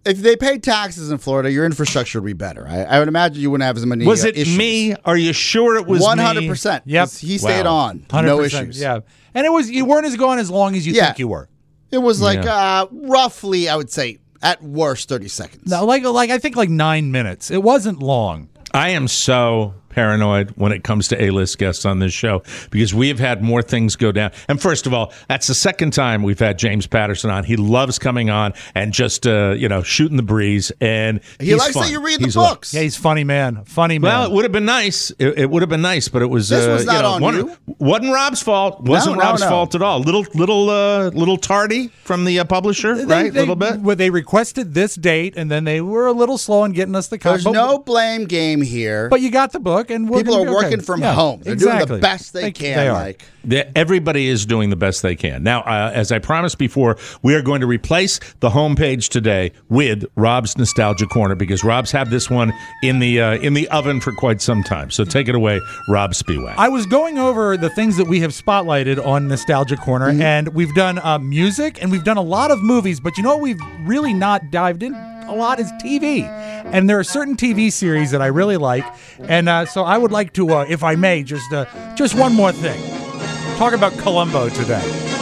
if they paid taxes in Florida, your infrastructure would be better. I, I would imagine you wouldn't have as many. Was uh, it issues. me? Are you sure it was One me? hundred percent. Yep. He stayed Wow. on. one hundred No percent, issues. Yeah. And it was you weren't as gone as long as you Yeah. think you were. It was like Yeah. uh, roughly, I would say, at worst, thirty seconds. No, like like I think like nine minutes. It wasn't long. I am so paranoid when it comes to A-list guests on this show because we have had more things go down. And first of all, that's the second time we've had James Patterson on. He loves coming on and just uh, you know shooting the breeze. And He he's likes fun. that you read He's the lo- books. Yeah, he's funny man. Funny man. Well, it would have been nice. It, it would have been nice, but it was. This uh, was not you know, on one, you. Wasn't Rob's fault. Wasn't no, Rob's no. fault at all. Little, little, uh, little tardy from the uh, publisher, They- right? A they- little bit. Well, they requested this date, and then they were a little slow in getting us the copy. There's but, no blame game here. But you got the book, and we're People gonna are be okay. working from Yeah, home. They're exactly. doing the best they, can. They are. Like The- Everybody is doing the best they can. Now, uh, as I promised before, we are going to replace the homepage today with Rob's Nostalgia Corner because Rob's had this one in the uh, in the oven for quite some time. So take it away, Rob Spiewak. I was going over the things that we have spotlighted on Nostalgia Corner, Mm-hmm. and we've done uh, music, and we've done a lot of movies, but you know what we've really not dived in a lot is T V. And there are certain T V series that I really like, and uh, so I would like to, uh, if I may, just uh, just one more thing. Talk about Columbo today.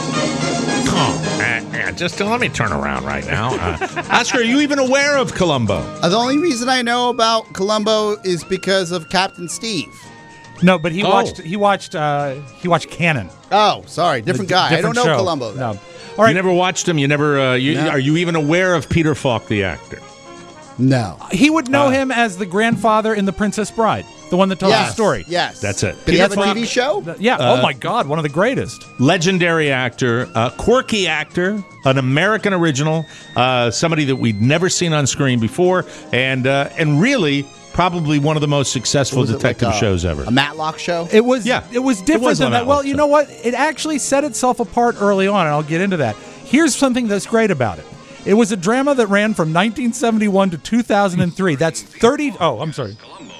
Oh, uh, yeah, just let me turn around right now. Uh, Oscar, are you even aware of Columbo? uh, the only reason I know about Columbo is because of Captain Steve. No, but he Oh. watched he watched uh, he watched Cannon. Oh, sorry, different guy. I don't Different know show. Columbo. No. though. All right. You never watched him. You never. Uh, you, No. Are you even aware of Peter Falk, the actor? No. He would know Uh, him as the grandfather in The Princess Bride, the one that tells Yes. the story. Yes. That's it. Did he have a Peter T V Falk- show? Th- Yeah. Uh, oh my God, one of the greatest. Legendary actor, uh, quirky actor, an American original, uh, somebody that we'd never seen on screen before, and uh, and really probably one of the most successful Was it detective like a- shows ever. A Matlock show? It was. Yeah. It was It different was than on that. that Well, one, you so- know what? It actually set itself apart early on, and I'll get into that. Here's something that's great about it. It was a drama that ran from nineteen seventy-one to two thousand three. That's thirty. Oh, I'm sorry.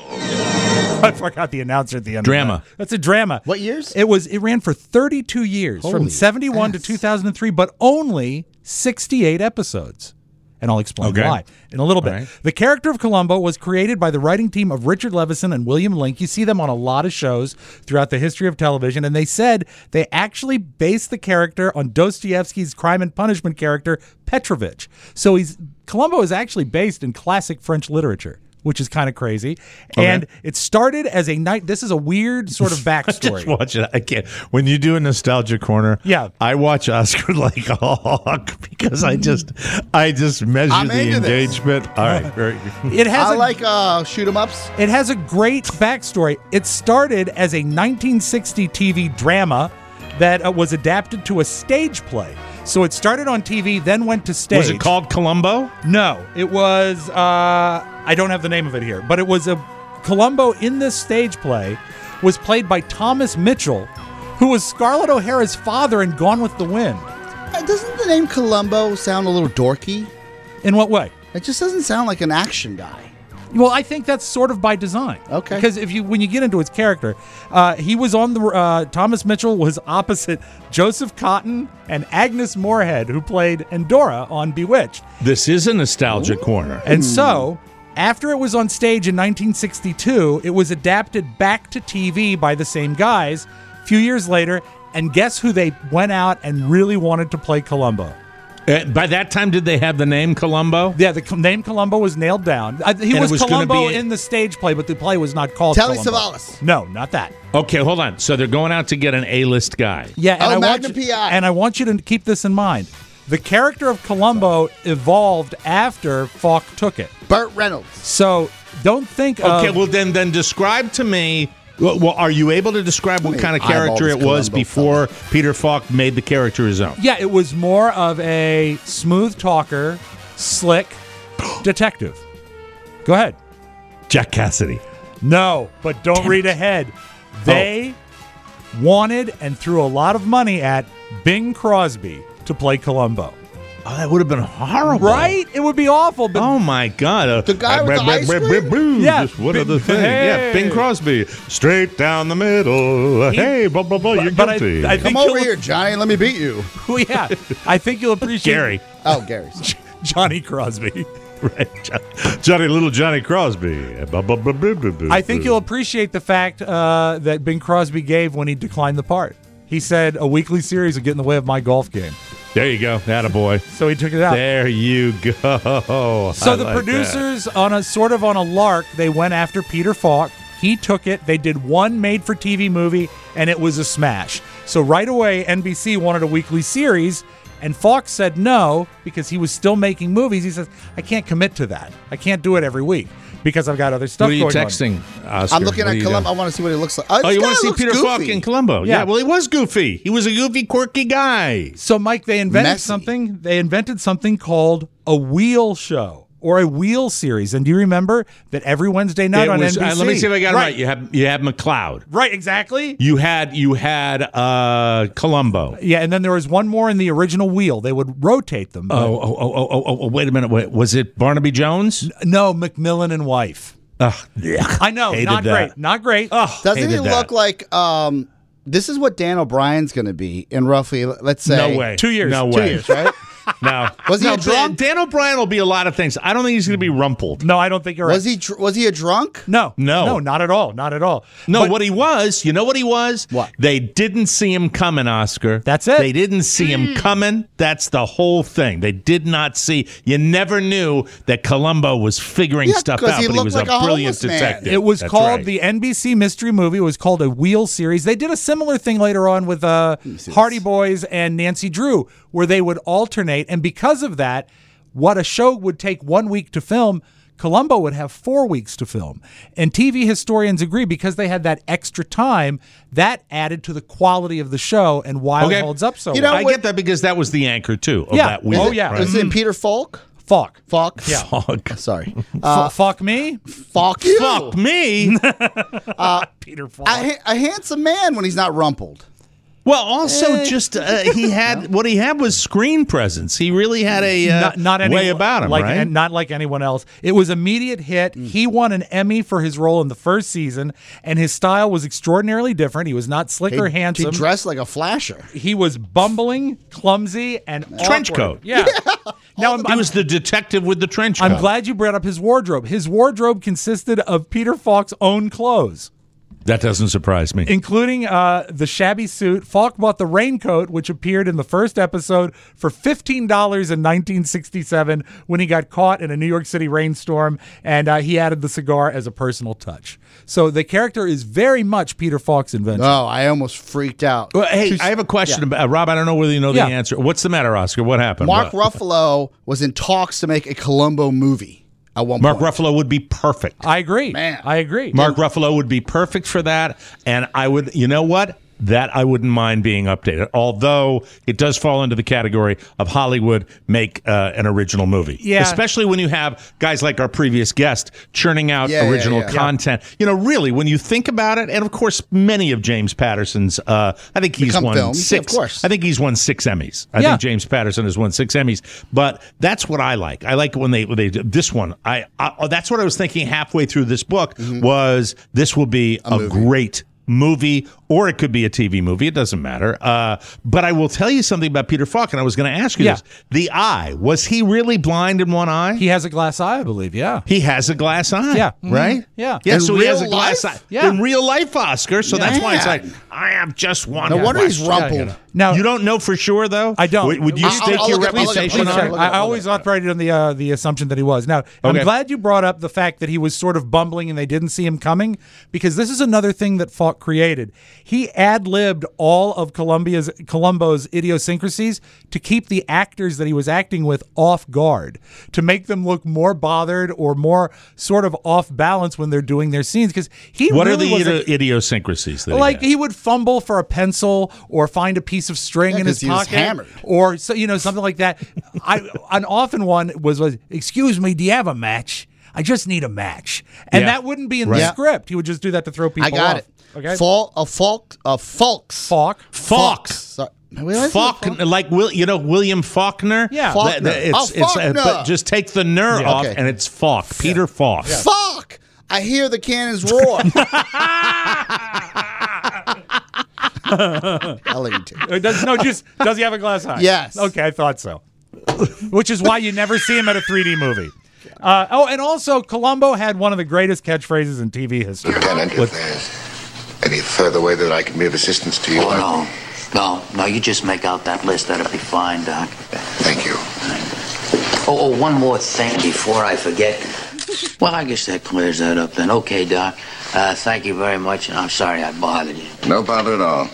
I forgot the announcer at the end. Drama. Of that. That's a drama. What years? It was. It ran for thirty-two years, from Holy seventy-one to ass. two thousand three, but only sixty-eight episodes. And I'll explain Okay. why in a little bit. All right. The character of Columbo was created by the writing team of Richard Levison and William Link. You see them on a lot of shows throughout the history of television, and they said they actually based the character on Dostoevsky's Crime and Punishment character Petrovich. So he's Columbo is actually based in classic French literature, which is kind of crazy. And it started as a night. This is a weird sort of backstory. Just watch it. I can't. When you do a nostalgia corner, Yeah. I watch Oscar like a hawk because I just, I just measure I'm the into this. engagement. All right, very It has I a, like uh, shoot 'em ups. It has a great backstory. It started as a nineteen sixty T V drama that uh, was adapted to a stage play. So it started on T V, then went to stage. Was it called Columbo? No, it was. Uh, I don't have the name of it here, but it was a Columbo in this stage play was played by Thomas Mitchell, who was Scarlett O'Hara's father in Gone with the Wind. Uh, Doesn't the name Columbo sound a little dorky? In what way? It just doesn't sound like an action guy. Well, I think that's sort of by design. Okay. Because if you when you get into his character, uh, he was on the uh, Thomas Mitchell was opposite Joseph Cotton and Agnes Moorehead, who played Endora on Bewitched. This is a nostalgia corner. And so, after it was on stage in nineteen sixty-two, it was adapted back to T V by the same guys. A few years later, and guess who they went out and really wanted to play Columbo? Uh, by that time, did they have the name Columbo? Yeah, the co- name Columbo was nailed down. Uh, he And it was, was gonna Columbo be- in the stage play, but the play was not called Telly Columbo. Savalas. No, not that. Okay, hold on. So they're going out to get an A-list guy. Yeah, and Oh, I want Magnum you, P I. and I want you to keep this in mind. The character of Columbo evolved after Falk took it. Burt Reynolds. So don't think Okay, of, well then, then describe to me. Well, well, are you able to describe what me kind of eyeball character this it was Columbo before Peter Falk made the character his own? yeah, it was more of a smooth talker, slick detective. Go ahead. Jack Cassidy. No, but don't read ahead. They wanted and threw a lot of money at Bing Crosby to play Columbo. Oh, that would have been horrible. Right? It would be awful, but Oh my God! Uh, The guy with uh, the blah, ice blah, blah, cream? blah, blah, Yeah, just what Bing- other thing? hey. Yeah, Bing Crosby, straight down the middle. He- hey, blah blah blah. You're but I- guilty. I think Come over you'll- here, Johnny. Let me beat you. Well, yeah, I think you'll appreciate Gary. Oh, Gary's. Johnny Crosby. right. Johnny, little Johnny Crosby. I think you'll appreciate the fact uh, that Bing Crosby gave when he declined the part. He said a weekly series would get in the way of my golf game. There you go. Attaboy. So he took it out. There you go. So I the like producers, that. on a sort of on a lark, they went after Peter Falk. He took it. They did one made-for-T V movie, and it was a smash. So right away, N B C wanted a weekly series, and Falk said no because he was still making movies. He says, I can't commit to that. I can't do it every week because I've got other stuff What are you going texting, on. Oscar? I'm looking What at are you Columbo. I doing? want to see what he looks like. Oh, you want to see looks Peter goofy. Falk in Columbo? Yeah. Yeah. Well, he was goofy. He was a goofy, quirky guy. So, Mike, they invented Messy. something. They invented something called a wheel show or a wheel series. And do you remember that every Wednesday night It on was- N B C? uh, let me see if I got it right. You have you had McLeod. Right, exactly. You had you had uh, Columbo. Yeah, and then there was one more in the original wheel. They would rotate them. but- Oh, oh, oh, oh, oh, oh, wait a minute. Wait, was it Barnaby Jones? No, Macmillan and wife. Ugh, yeah. I know, Hated not that. great, not great. Oh, Doesn't he hated that. look like um, this is what Dan O'Brien's going to be in roughly, let's say, No way. Two years. No two way. years, right? No. Was he no, a drunk? Dan O'Brien will be a lot of things. I don't think he's going to be rumpled. No, I don't think you're right. Was he dr- was he a drunk? No, No. no, not at all, not at all. No, But what he was, you know what he was? What? They didn't see him coming, Oscar. That's it. They didn't see him coming. That's the whole thing. They did not see. You never knew that Columbo was figuring Yeah, stuff 'cause out, he but he looked was like a a brilliant homeless man. detective. It was That's called right. the N B C mystery movie. It was called a wheel series. They did a similar thing later on with uh, Hardy Boys and Nancy Drew, where they would alternate. And because of that, what a show would take one week to film, Columbo would have four weeks to film. And T V historians agree because they had that extra time, that added to the quality of the show and why Okay. it holds up so You well. know I what- get that because that was the anchor, too, of Yeah. that week. Oh, yeah. Right? Was it Peter Falk? Falk. Falk? Yeah. Fuck. Sorry. F- fuck me? Falk you. Fuck me. Peter Falk. A, ha- a handsome man when he's not rumpled. Well, also Eh. just uh, he had what he had was screen presence. He really had a uh, not, not any, way about him, like, right? and not like anyone else. It was immediate hit. He won an Emmy for his role in the first season, and his style was extraordinarily different. He was not slick or He handsome. dressed like a flasher. He was bumbling, clumsy, and Trench awkward. coat. Yeah. Now I'm, he I'm, was the detective with the trench coat. I'm glad you brought up his wardrobe. His wardrobe consisted of Peter Falk's own clothes, That doesn't surprise me. including uh, the shabby suit. Falk bought the raincoat, which appeared in the first episode, for fifteen dollars in nineteen sixty-seven when he got caught in a New York City rainstorm, and uh, he added the cigar as a personal touch. So the character is very much Peter Falk's invention. Oh, I almost freaked out. Well, hey, I have a question about uh, Rob. I don't know whether you know Yeah. the answer. What's the matter, Oscar? What happened? Mark What? Ruffalo was in talks to make a Columbo movie at one Mark point. Ruffalo would be perfect. I agree. Man. I agree. Mark Ruffalo would be perfect for that, and I would. You know what? That I wouldn't mind being updated. Although it does fall into the category of Hollywood make uh, an original movie. Yeah. Especially when you have guys like our previous guest churning out Yeah, yeah, original yeah. content. You know, really, when you think about it, and of course, many of James Patterson's. Uh, I think he's Become won films, yeah, six. of course. I think he's won six Emmys. I Yeah. think James Patterson has won six Emmys. But that's what I like. I like when they when they did this one. I, I oh, that's what I was thinking halfway through this book was this will be a, movie. great movie, or it could be a T V movie. It doesn't matter. Uh, but I will tell you something about Peter Falk, and I was going to ask you Yeah. this. The eye, was he really blind in one eye? He has a glass eye, I believe. Yeah. He has a glass eye. Yeah. Mhm. Right? Yeah. Yeah, In so he has a real glass life? eye. Yeah. In real life, Oscar. So that's why it's Yeah. like, I have just one. No wonder he's question. rumpled. Now You don't know for sure, though? I don't. Would, would you I'll- stake I'll your look at- I'll look at- reputation please on check. it? Look I, at- I always operated on the uh, the assumption that he was. Now, Okay. I'm glad you brought up the fact that he was sort of bumbling and they didn't see him coming, because this is another thing that Falk created. He ad-libbed all of Columbia's Columbo's idiosyncrasies to keep the actors that he was acting with off guard, to make them look more bothered or more sort of off balance when they're doing their scenes. Because he What really are the was a- idi- idiosyncrasies? That like he, he would fumble for a pencil or find a piece of string Yeah, in his 'cause he was pocket, hammered. or so, you know, something like that. I an often one was was excuse me, do you have a match? I just need a match, and Yeah. that wouldn't be in Right. the Yeah. script. He would just do that to throw people I got off. it. Okay, Fal- a Falk, a Falks. Falk. Falk. Sorry. Wait, what is it? Falk, like Will, you know William Faulkner. Yeah. That- that- Faulkner. It's, Oh, it's, uh, Faulkner. but just take the ner Yeah. off, Okay. and it's Falk. Peter Falk. Fuck! I hear the cannons roar. I'll let you take it. Uh, Does, no, just does he have a glass eye? Yes. Okay, I thought so. Which is why you never see him at a three D movie. Uh, oh, and also, Columbo had one of the greatest catchphrases in T V history. Lieutenant, With- if there's any further way that I can be of assistance to you, Oh, I- no. No, no, you just make out that list. That'll be fine, Doc. Thank you. Oh, oh, one more thing before I forget. Well, I guess that clears that up then. Okay, Doc. Uh, thank you very much, and I'm sorry I bothered you. No bother at all.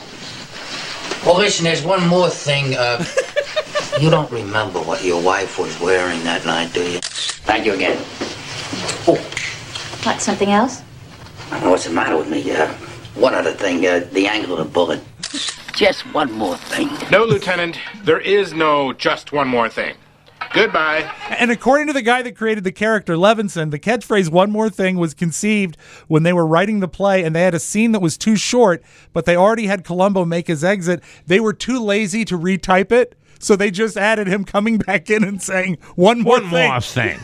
Well, listen, there's one more thing. Uh, you don't remember what your wife was wearing that night, do you? Thank you again. Oh, What, something else? I don't know what's the matter with me. Uh, one other thing, uh, the angle of the bullet. Just one more thing. No, Lieutenant, there is no just one more thing. Goodbye. And according to the guy that created the character, Levinson, the catchphrase "one more thing" was conceived when they were writing the play, and they had a scene that was too short, but they already had Columbo make his exit. They were too lazy to retype it, so they just added him coming back in and saying one more One thing. more thing.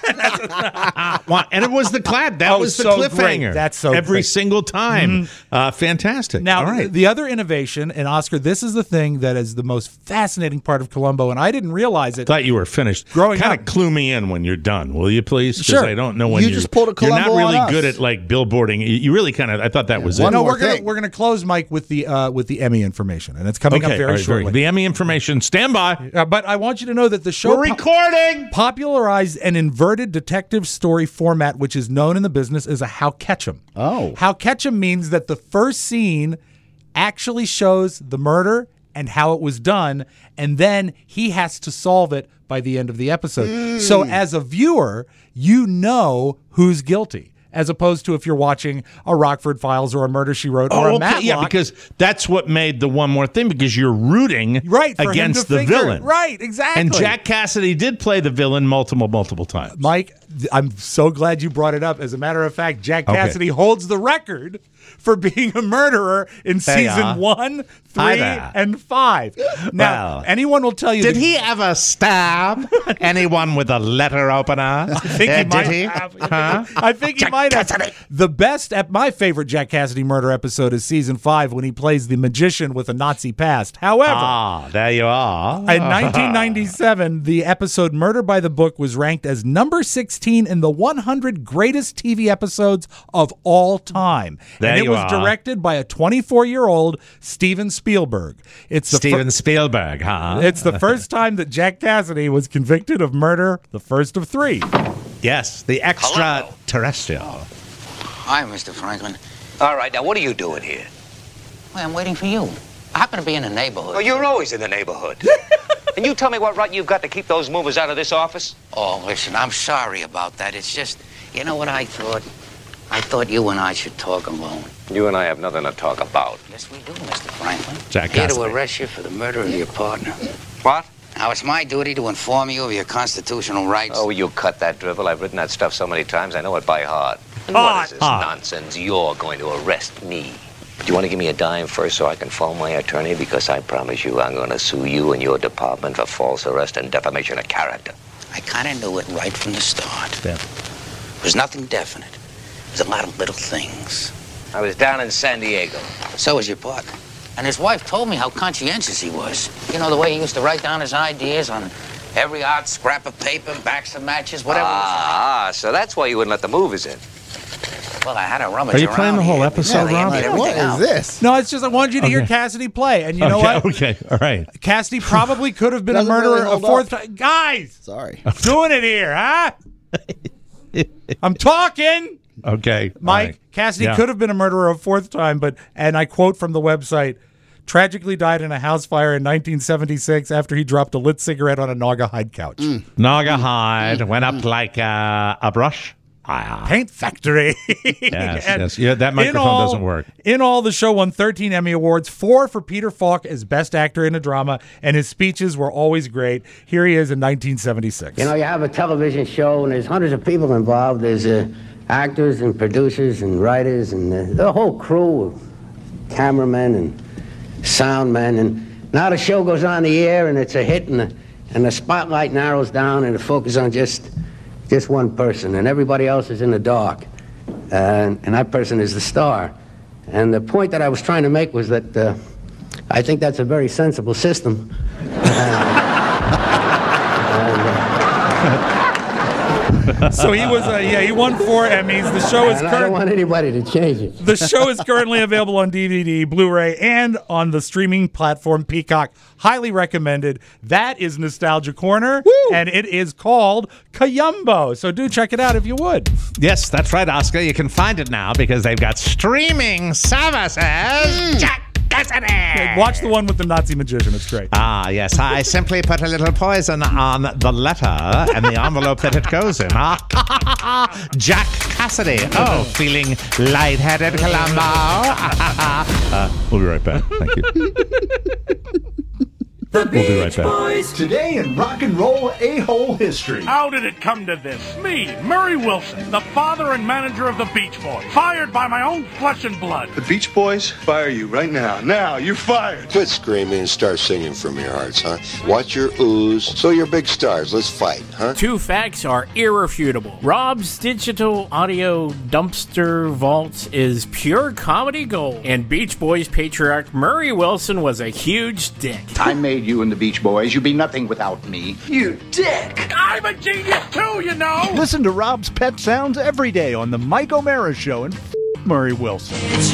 Well, and it was the clad. That Oh, was the so cliffhanger. great. That's so every great. single time. Uh, fantastic. Now, All right. the other innovation, and Oscar, this is the thing that is the most fascinating part of Columbo, and I didn't realize it. Thought you were finished. Growing kind up. of clue me in when you're done, will you please? 'Cause Sure. I don't know when You you're, just pulled a you're not Columbo on really us. good at like billboarding. You, you really kind of. I thought that was One it. no, more we're gonna thing. we're gonna close, Mike, with the uh, with the Emmy information, and it's coming Okay, up very all right, shortly. good. The Emmy information. Stand by. Uh, but I want you to know that the show We're po- recording. popularized an inverted detective story format, which is known in the business as a how catch 'em. Oh. How catch 'em means that the first scene actually shows the murder and how it was done, and then he has to solve it by the end of the episode. So as a viewer, you know who's guilty. As opposed to if you're watching a Rockford Files or a Murder, She Wrote or Oh, a okay. Matlock. Yeah, because that's what made the one more thing, because you're rooting right, for him against to the figure- villain. Right, exactly. And Jack Cassidy did play the villain multiple, multiple times. Mike, th- I'm so glad you brought it up. As a matter of fact, Jack Okay. Cassidy holds the record for being a murderer in There you season are. one, Hi three, there. and five. Now, Well, anyone will tell you. Did that- he ever stab anyone with a letter opener? I think he Uh, might did he? have. Huh? I think he might have. The best, ep- my favorite Jack Cassidy murder episode is season five when he plays the magician with a Nazi past. However, Ah, there you are. in nineteen ninety-seven, the episode Murder by the Book was ranked as number sixteen in the one hundred greatest T V episodes of all time. There and it you was are. directed by a twenty-four-year-old Steven Spielberg. It's the Steven fir- Spielberg, huh? It's the first time that Jack Cassidy was convicted of murder, the first of three. Yes, the extraterrestrial. Hi, Mister Franklin. All right, now what are you doing here? Well, I'm waiting for you. I happen to be in the neighborhood. Oh, you're always in the neighborhood. And you tell me what right you've got to keep those movers out of this office? Oh, listen, I'm sorry about that. It's just, you know what I thought? I thought you and I should talk alone. You and I have nothing to talk about. Yes, we do, Mister Franklin. Jack Here to Cassidy. arrest you for the murder of your partner. What? Now, it's my duty to inform you of your constitutional rights. Oh, you cut that drivel. I've written that stuff so many times, I know it by heart. And Heart. what is this Heart. nonsense? You're going to arrest me. Do you want to give me a dime first so I can phone my attorney? Because I promise you I'm going to sue you and your department for false arrest and defamation of character. I kind of knew it right from the start. Yeah. It was nothing definite. It was a lot of little things. I was down in San Diego. So was your partner. And his wife told me how conscientious he was. You know, the way he used to write down his ideas on every odd scrap of paper, backs of matches, whatever. Ah, so that's why you wouldn't let the movers in. Well, I had to rummage Are you around playing the whole here. episode, Yeah, Rob? they emptied What everything is out. this? No, it's just I wanted you to hear Okay. Cassidy play. And you know okay, what? okay, all right. Cassidy probably could have been a Doesn't murderer really a hold fourth up. time. Guys, Sorry. doing it here, huh? I'm talking. Okay. all Mike, right. Cassidy Yeah. could have been a murderer a fourth time, but, and I quote from the website, tragically died in a house fire in nineteen seventy-six after he dropped a lit cigarette on a Naugahyde couch. Naga hide went up like uh, a brush. Ah. Paint factory. Yes, And yes. Yeah, that in microphone all- doesn't work. In all, the show won thirteen Emmy Awards, four for Peter Falk as Best Actor in a Drama, and his speeches were always great. Here he is in nineteen seventy-six. You know, you have a television show, and there's hundreds of people involved. There's uh, actors and producers and writers and uh, the whole crew of cameramen and sound men. And now the show goes on the air, and it's a hit, and the, and the spotlight narrows down, and it focuses on just just one person, and everybody else is in the dark. And, and that person is the star. And the point that I was trying to make was that uh, I think that's a very sensible system. Uh, and, uh, So he was, uh, yeah, he won four Emmys. The show is And I don't currently. want anybody to change it. The show is currently available on D V D, Blu-ray, and on the streaming platform Peacock. Highly recommended. That is Nostalgia Corner, Woo! And it is called Kayumbo. So do check it out if you would. Yes, that's right, Oscar. You can find it now because they've got streaming services. Mm. Jack Cassidy! Watch the one with the Nazi magician. It's great. Ah, yes. I simply put a little poison on the letter and the envelope that it goes in. Ah, Jack Cassidy. Oh, feeling lightheaded, Columbo. uh, we'll be right back. Thank you. The We'll be right Beach back. Boys. Today in rock and roll a-hole history. How did it come to this? Me, Murray Wilson, the father and manager of the Beach Boys, fired by my own flesh and blood. The Beach Boys fire you right now. Now, you're fired. Quit screaming and start singing from your hearts, huh? Watch your ooze. So you're big stars. Let's fight, huh? Two facts are irrefutable. Rob's digital audio dumpster vault is pure comedy gold, and Beach Boys patriarch Murray Wilson was a huge dick. I made you and the Beach Boys. You'd be nothing without me. You dick! I'm a genius too, you know! Listen to Rob's Pet Sounds every day on The Mike O'Mara Show and f- Murray Wilson.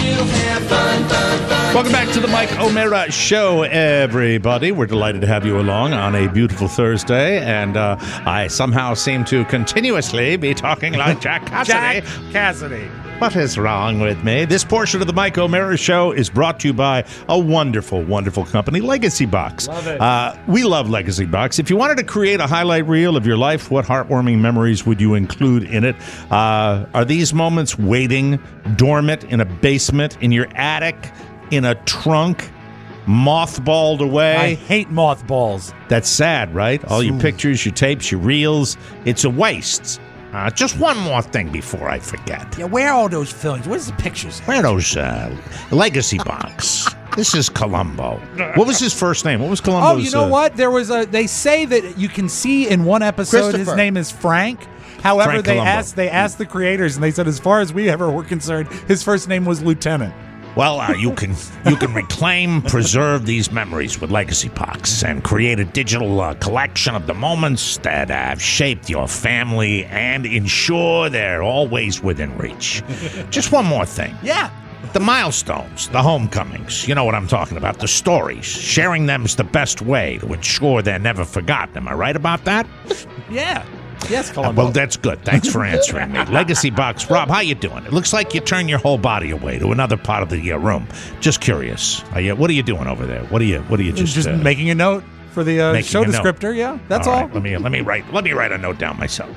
Welcome back to the Mike O'Mara Show, everybody. We're delighted to have you along on a beautiful Thursday, and uh, I somehow seem to continuously be talking like Jack Cassidy. Jack Cassidy. What is wrong with me? This portion of the Mike O'Mara Show is brought to you by a wonderful, wonderful company, Legacy Box. Love it. Uh, we love Legacy Box. If you wanted to create a highlight reel of your life, what heartwarming memories would you include in it? Uh, are these moments waiting, dormant in a basement, in your attic, in a trunk, mothballed away? I hate mothballs. That's sad, right? All your pictures, your tapes, your reels. It's a waste. Uh, just one more thing before I forget. Yeah, where are all those films? Where's the pictures? Where are those uh, Legacy Box? This is Columbo. What was his first name? What was Columbo's? Oh, you know uh, what? There was a. They say that you can see in one episode his name is Frank. However, Frank they Columbo. asked they asked the creators, and they said, as far as we ever were concerned, his first name was Lieutenant. Well, uh, you can you can reclaim, preserve these memories with Legacy Box and create a digital uh, collection of the moments that have shaped your family and ensure they're always within reach. Just one more thing. Yeah. The milestones, the homecomings, you know what I'm talking about, the stories. Sharing them is the best way to ensure they're never forgotten. Am I right about that? Yeah. Yes, Uh, Columbo. well, that's good. Thanks for answering me. Legacy Box. Rob, how you doing? It looks like you turn your whole body away to another part of the uh, room. Just curious. Are you, what are you doing over there? What are you? What are you just? Just uh, making a note for the uh, making show a note? descriptor. Yeah, that's all. right, Let me let me write let me write a note down myself.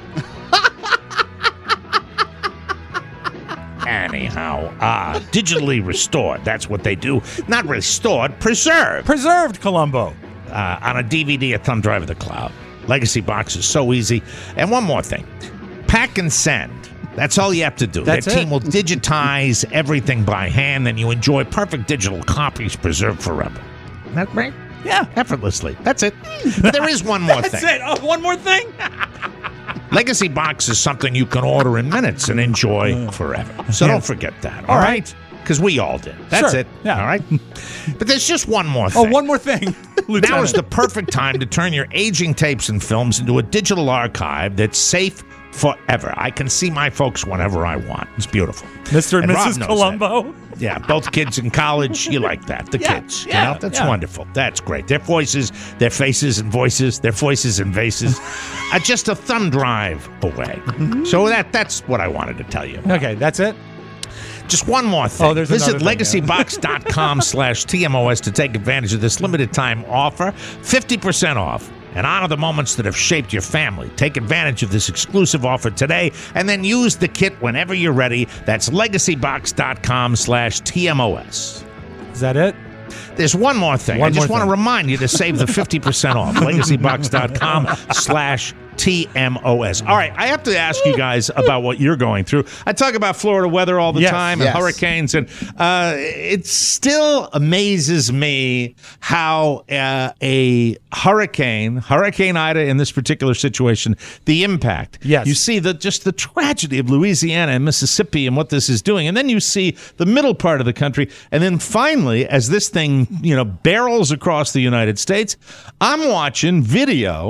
Anyhow, uh, digitally restored. That's what they do. Not restored, preserved. Preserved, Columbo. Uh, on a D V D, a thumb drive of the cloud. Legacy Box is so easy. And one more thing. Pack and send. That's all you have to do. That's Their team it. will digitize everything by hand, and you enjoy perfect digital copies preserved forever. Isn't that right? Yeah. Effortlessly. That's it. But there is one more That's thing. it. Oh, one more thing. Legacy Box is something you can order in minutes and enjoy forever. So Yeah. don't forget that, all All right? right. Because we all did. That's Sure. it. Yeah. All right? But there's just one more Oh, thing. one more thing. Lieutenant. Now is the perfect time to turn your aging tapes and films into a digital archive that's safe forever. I can see my folks whenever I want. It's beautiful. Mister and, And Rob Missus knows Columbo. Yeah, both kids in college. You like that. The Yeah, kids. yeah, you know? That's yeah. wonderful. That's great. Their voices, their faces and voices, their voices and vases are just a thumb drive away. So that that's what I wanted to tell you. Okay, that's it. Just one more thing. Oh, there's Visit another thing, yeah. legacybox.com slash TMOS to take advantage of this limited time offer. fifty percent off. And honor the moments that have shaped your family. Take advantage of this exclusive offer today and then use the kit whenever you're ready. That's legacybox.com slash TMOS. Is that it? There's one more thing. One I just more want to thing. remind you to save the fifty percent off. legacybox.com slash T M O S. All right, I have to ask you guys about what you're going through. I talk about Florida weather all the Yes, time and yes. hurricanes, and uh, it still amazes me how uh, a hurricane, Hurricane Ida in this particular situation, the impact. Yes. You see the just the tragedy of Louisiana and Mississippi and what this is doing. And then you see the middle part of the country. And then finally, as this thing, you know, barrels across the United States, I'm watching video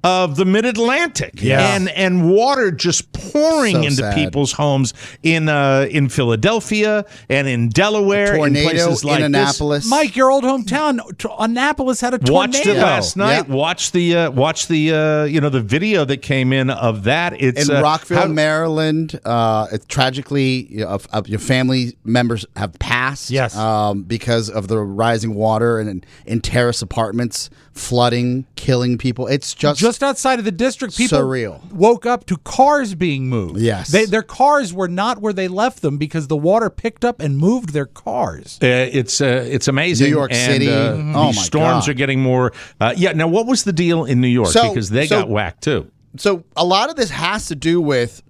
of the Mid-Atlantic, Yeah. and and water just pouring So into sad. people's homes in uh, in Philadelphia and in Delaware, tornado in places in like Annapolis. Mike, your old hometown, t- Annapolis had a this. tornado. Watched it last night. Yeah. Watched the uh, watched the uh, you know the video that came in of that. It's in uh, Rockville, how- Maryland, uh, it, tragically, you know, of, of your family members have passed. Yes. um, because of the rising water and in, in terrace apartments, flooding, killing people. It's just Just outside of the district, people surreal. woke up to cars being moved. Yes. They, their cars were not where they left them because the water picked up and moved their cars. Uh, it's uh, it's amazing. New York and, City. Uh, Mhm. Oh, these my storms God. are getting more. Uh, yeah. Now, what was the deal in New York? So- because they so- got whacked too. So a lot of this has to do with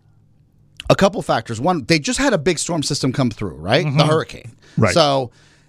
a couple factors. One, they just had a big storm system come through, right? The hurricane. Right. So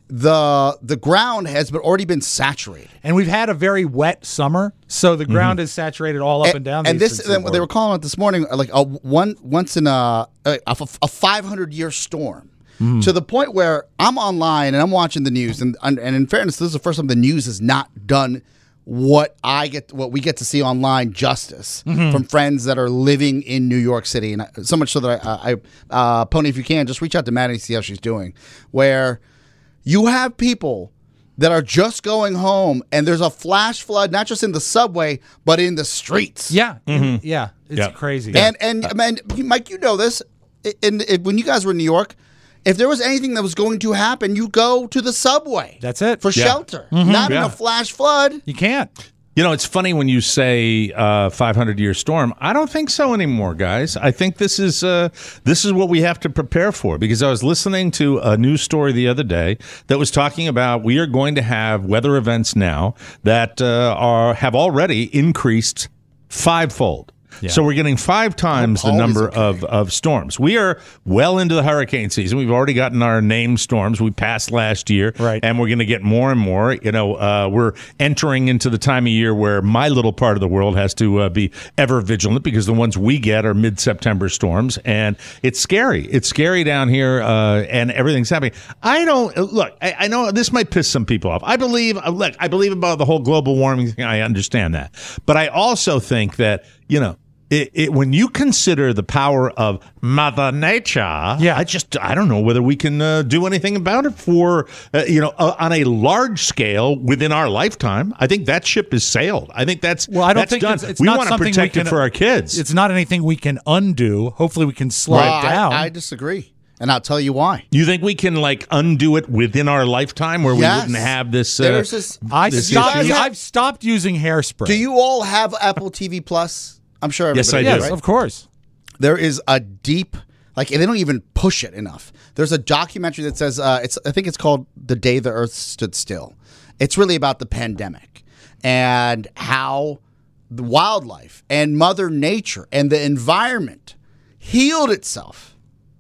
the the ground has been, already been saturated. And we've had a very wet summer, so the ground is saturated all up and, down. the And this, eastern they seaboard. were calling it this morning, like a one once in a a, a five hundred year storm. To the point where I'm online and I'm watching the news, and and in fairness, this is the first time the news has not done what I get, what we get to see online justice from friends that are living in New York City, and I, so much so that I, I uh, Pony, if you can, just reach out to Maddie and see how she's doing. Where you have people that are just going home, and there's a flash flood, not just in the subway, but in the streets. Yeah, yeah, it's Yeah. crazy. And and I mean, Mike, you know this. In, in, when you guys were in New York, if there was anything that was going to happen, you go to the subway. That's it. For Yeah. shelter, not in Yeah. a flash flood. You can't. You know, it's funny when you say uh, five hundred year storm. I don't think so anymore, guys. I think this is uh, this is what we have to prepare for, because I was listening to a news story the other day that was talking about we are going to have weather events now that uh, are have already increased fivefold. So we're getting five times the Paul is number okay. of, of storms. We are well into the hurricane season. We've already gotten our named storms. We passed last year, Right. and we're going to get more and more. You know, uh, we're entering into the time of year where my little part of the world has to uh, be ever vigilant, because the ones we get are mid-September storms, and it's scary. It's scary down here, uh, and everything's happening. I don't look. I, I know this might piss some people off. I believe. Look, I believe about the whole global warming thing. I understand that, but I also think that you know. It, it, when you consider the power of Mother Nature, yeah. I just I don't know whether we can uh, do anything about it for uh, you know uh, on a large scale within our lifetime. I think that ship has sailed. I think that's Well, I don't that's think done. it's, it's we not want to something protect we it can, for our kids. It's not anything we can undo. Hopefully, we can slow Well, it down. I, I disagree, and I'll tell you why. You think we can like undo it within our lifetime, where Yes. we wouldn't have this? Uh, There's this. I this stopped. issue? I've stopped using hairspray. Do you all have Apple T V Plus? I'm sure everybody Yes, I does, do. Yes, right? of course. There is a deep, like they don't even push it enough. There's a documentary that says uh, it's. I think it's called "The Day the Earth Stood Still." It's really about the pandemic and how the wildlife and Mother Nature and the environment healed itself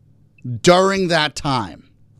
during that time.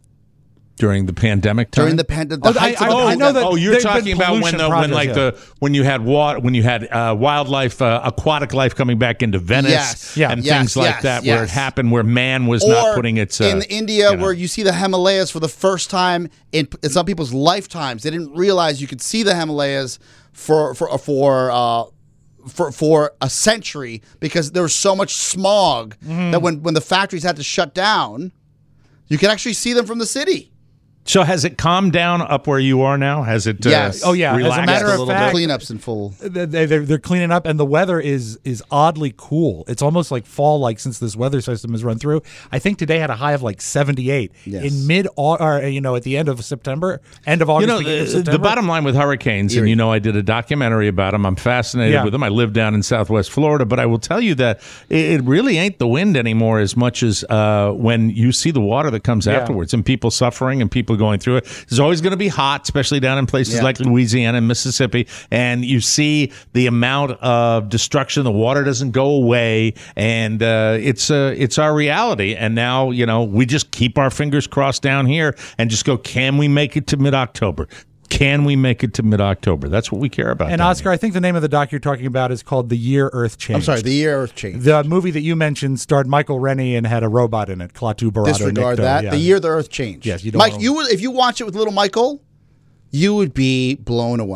during the pandemic time. During the pandemic, Oh, I- I- I know that Oh, you're there've talking been about when pollution the when projects, like yeah. the when you had water, when you had uh, wildlife, uh, aquatic life coming back into Venice, Yes. Yeah. and Yes, things like yes, that, where it yes. happened, where man was or not putting its uh, in India, you know. where you see the Himalayas for the first time in, in some people's lifetimes. They didn't realize you could see the Himalayas for for for uh, for for a century because there was so much smog Mm-hmm. that when when the factories had to shut down, you could actually see them from the city. So has it calmed down up where you are now? Has it? Yes. Uh, Oh, yeah. As a relaxed matter of little fact- bit? Cleanups in full. They- they- They're, they're cleaning up, and the weather is is oddly cool. It's almost like fall-like since this weather system has run through. I think today had a high of like seventy-eight Yes. in mid, or you know, at the end of September, end of August. You know, beginning of the, the September. bottom line with hurricanes, and Eerie. you know, I did a documentary about them. I'm fascinated Yeah. with them. I live down in Southwest Florida, but I will tell you that it, it really ain't the wind anymore as much as uh, when you see the water that comes Yeah. afterwards and people suffering and people going through it. It's always going to be hot, especially down in places Yeah. like Louisiana and Mississippi, and you see the amount of destruction. The water doesn't go away, and uh, it's uh, it's our reality. And now, you know, we just keep our fingers crossed down here and just go, can we make it to mid-October? Can we make it to mid-October? That's what we care about. And down Oscar, I think the name of the doc you're talking about is called The Year Earth Changed. I'm sorry, the year Earth changed. The movie that you mentioned starred Michael Rennie and had a robot in it, Klaatu Barada Disregard Nikto. that. Yeah. The year the Earth changed. Yes, you don't Mike, wanna- you would if you watch it with little Michael, you would be blown away.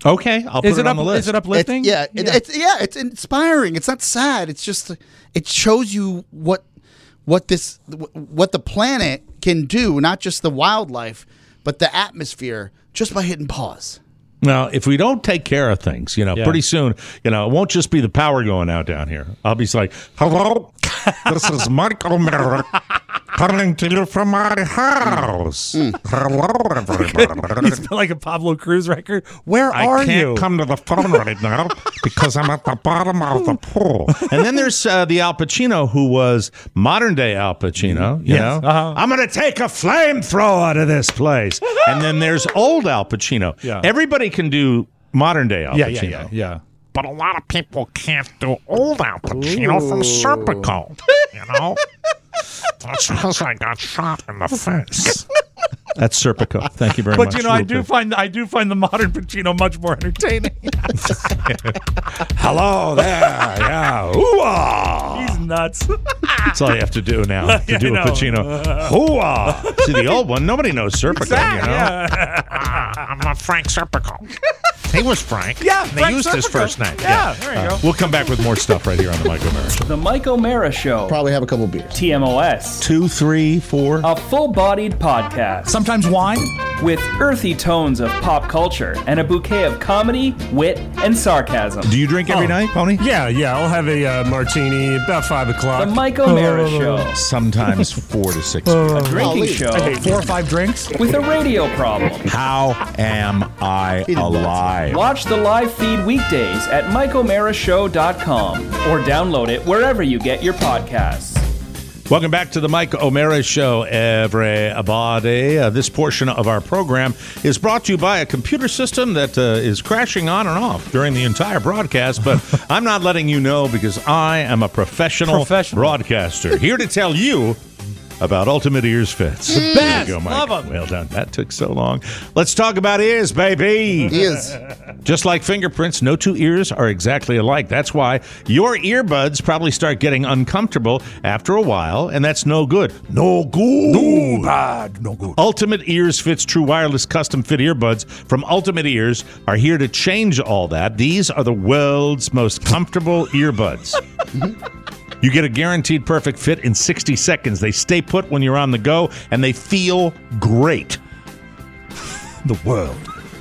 Okay, I'll put Is it, it on up- the list. is it uplifting? It's, yeah, it- Yeah. it's yeah, it's inspiring. It's not sad. It's just it shows you what what this what the planet can do, not just the wildlife, but the atmosphere, just by hitting pause. Now, if we don't take care of things, you know, Yeah. pretty soon, you know, it won't just be the power going out down here. I'll be like, hello, this is Mike O'Meara calling to you from my house. Hello, everybody. It's like a Pablo Cruz record. Where I are can't you? come to the phone right now because I'm at the bottom of the pool. And then there's uh, the Al Pacino who was modern day Al Pacino. You Yes, know, uh-huh. I'm going to take a flamethrower to this place. And then there's old Al Pacino. Yeah. Everybody can do modern day Al Yeah, Pacino. yeah, yeah, yeah. But a lot of people can't do old Al Pacino from Serpico. You know, that's because I got shot in the face. That's Serpico. Thank you very But much. you know, I Real do quick. find I do find the modern Pacino much more entertaining. Hello there. Yeah. Ooh-ah. He's nuts. That's all you have to do now to Yeah, do I a know. Pacino. Hoo-ah. See, the old one, nobody knows Serpico, Exactly, you know? yeah. I'm not Frank Serpico. He was Frank. Yeah, They Frank used his Serpico. first name. Yeah, there you go. We'll come back with more stuff right here on the Mike O'Meara Show. The Mike O'Meara Show. Probably have a couple beers. T M O S. Two, three, four. A full-bodied podcast. Sometimes wine. With earthy tones of pop culture and a bouquet of comedy, wit, and sarcasm. Do you drink every Oh. night, Pony? Yeah, yeah. I'll have a uh, martini about five o'clock. The Mike O'Meara Show. Sometimes four to six. A drinking show. Okay, four or five drinks. With a radio problem. How am I alive? Watch the live feed weekdays at mike o'meara show dot com or download it wherever you get your podcasts. Welcome back to the Mike O'Meara Show, everybody. Uh, this portion of our program is brought to you by a computer system that uh, is crashing on and off during the entire broadcast, but I'm not letting you know because I am a professional, Professional. broadcaster here to tell you about Ultimate Ears Fits. The best. There you go, Mike. Love 'em. Well done. That took so long. Let's talk about ears, baby. Ears. Just like fingerprints, no two ears are exactly alike. That's why your earbuds probably start getting uncomfortable after a while, and that's no good. No good. No bad. No good. Ultimate Ears Fits True Wireless Custom Fit Earbuds from Ultimate Ears are here to change all that. These are the world's most comfortable earbuds. You get a guaranteed perfect fit in sixty seconds. They stay put when you're on the go, and they feel great. The world.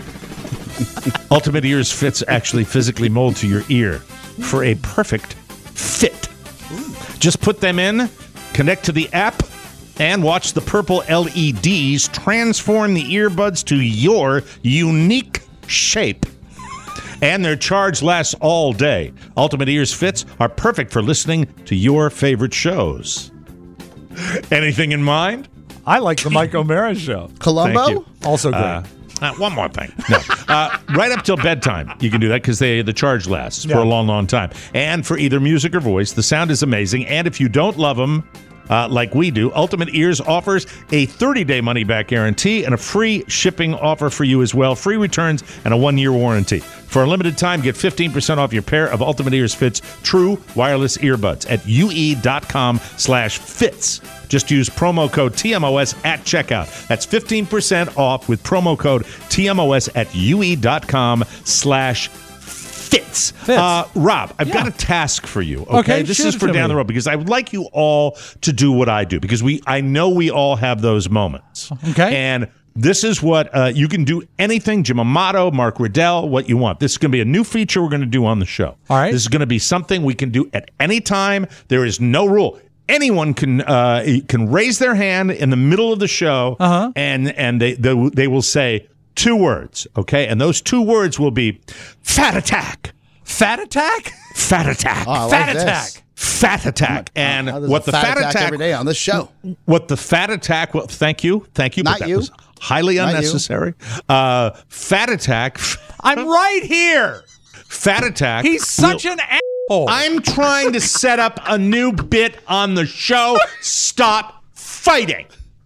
Ultimate Ears Fits actually physically mold to your ear for a perfect fit. Just put them in, connect to the app, and watch the purple L E Ds transform the earbuds to your unique shape. And their charge lasts all day. Ultimate Ears Fits are perfect for listening to your favorite shows. Anything in mind? I like the Mike O'Meara Show. Columbo? Thank you. Also great. Uh, uh, one more thing. No. Uh, right up till bedtime, you can do that because they the charge lasts Yeah. for a long, long time. And for either music or voice, the sound is amazing. And if you don't love them, uh, like we do, Ultimate Ears offers a thirty-day money-back guarantee and a free shipping offer for you as well. Free returns and a one-year warranty. For a limited time, get fifteen percent off your pair of Ultimate Ears Fits True Wireless Earbuds at ue.com slash fits. Just use promo code T M O S at checkout. That's fifteen percent off with promo code T M O S at ue.com slash fits. Fits. Uh, Rob, I've Yeah. got a task for you. Okay, Okay, this shoot is it for to down me. the road because I would like you all to do what I do because we I know we all have those moments. Okay. And this is what uh, you can do anything, Jim Amato, Mark Riddell, what you want. This is going to be a new feature we're going to do on the show. All right. This is going to be something we can do at any time. There is no rule. Anyone can uh, can raise their hand in the middle of the show, Uh-huh. and and they, they they will say two words, okay? And those two words will be fat attack, Fat attack? fat attack, Oh, I like Fat this. attack. fat attack, and Oh, there's what a the fat fat attack attack every day on this show. what the fat attack will thank you thank you Not but that you. was highly Not you. unnecessary. Uh, fat attack, I'm right here. fat attack. He's such will- an asshole. I'm trying to set up a new bit on the show. Stop fighting.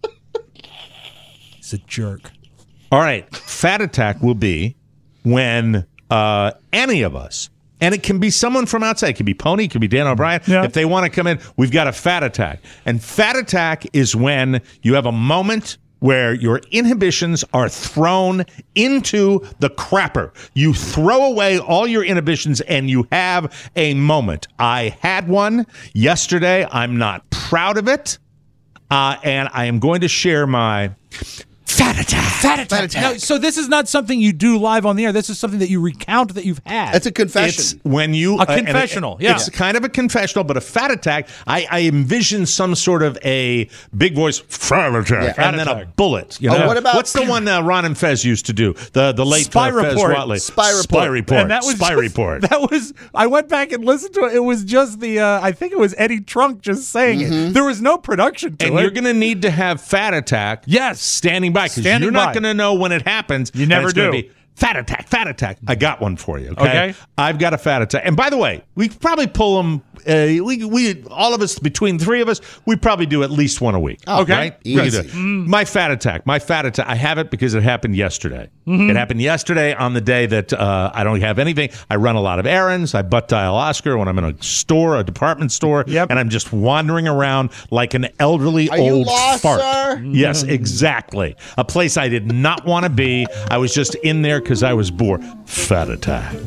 He's a jerk. All right. Fat attack will be when uh, any of us, and it can be someone from outside. It can be Pony. It can be Dan O'Brien. Yeah. If they want to come in, we've got a fat attack. And fat attack is when you have a moment where your inhibitions are thrown into the crapper. You throw away all your inhibitions and you have a moment. I had one yesterday. I'm not proud of it. Uh, and I am going to share my fat attack. Fat attack. Fat attack. Now, so this is not something you do live on the air. This is something that you recount that you've had. It's a confession. It's when you a confessional. Uh, it, yeah, it's kind of a confessional, but a fat attack. I, I envision some sort of a big voice fat attack, yeah. Fat and attack. then a bullet. You oh, know? What about what's the one uh, Ron and Fez used to do? The the late Spy uh, Fez Report. Watley. Spy Report. Spy Report. And that was Spy just, Report. That was. I went back and listened to it. It was just the. Uh, I think it was Eddie Trunk just saying mm-hmm. it. There was no production to and it. you're going to need to have fat attack. Yes, standing by because you're not going to know when it happens. You never do. Be, fat attack, fat attack. I got one for you. Okay? okay. I've got a fat attack. And by the way, we probably pull them. Uh, we, we, all of us, between the three of us, we probably do at least one a week. Oh, okay. Right? Easy. Mm. My fat attack. My fat attack. I have it because it happened yesterday. Mm-hmm. It happened yesterday on the day that uh, I don't have anything. I run a lot of errands. I butt dial Oscar when I'm in a store, a department store, yep. and I'm just wandering around like an elderly Are old you lost, fart. Sir? Yes, exactly. A place I did not want to be. I was just in there because I was bored. Fat attack.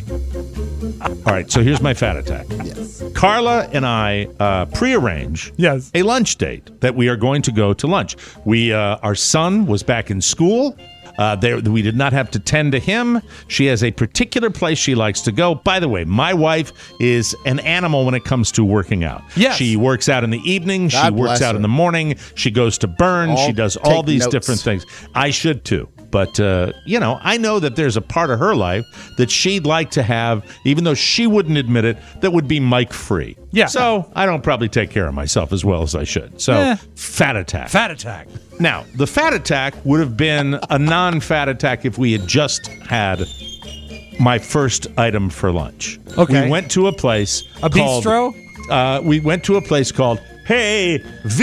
All right, so here's my fat attack. Yes. Carla and I uh, prearrange yes. a lunch date that we are going to go to lunch. We, uh, our son was back in school. Uh, there, we did not have to tend to him. She has a particular place she likes to go. By the way, my wife is an animal when it comes to working out. Yes. She works out in the evening. God she works out her. in the morning. She goes to Burn. All she does all these notes. different things. I should too. But, uh, you know, I know that there's a part of her life that she'd like to have, even though she wouldn't admit it, that would be Mike-free. Yeah. So I don't probably take care of myself as well as I should. So Eh. fat attack. Fat attack. Now, the fat attack would have been a non-fat attack if we had just had my first item for lunch. Okay. We went to a place A called, bistro? Uh, we went to a place called Hey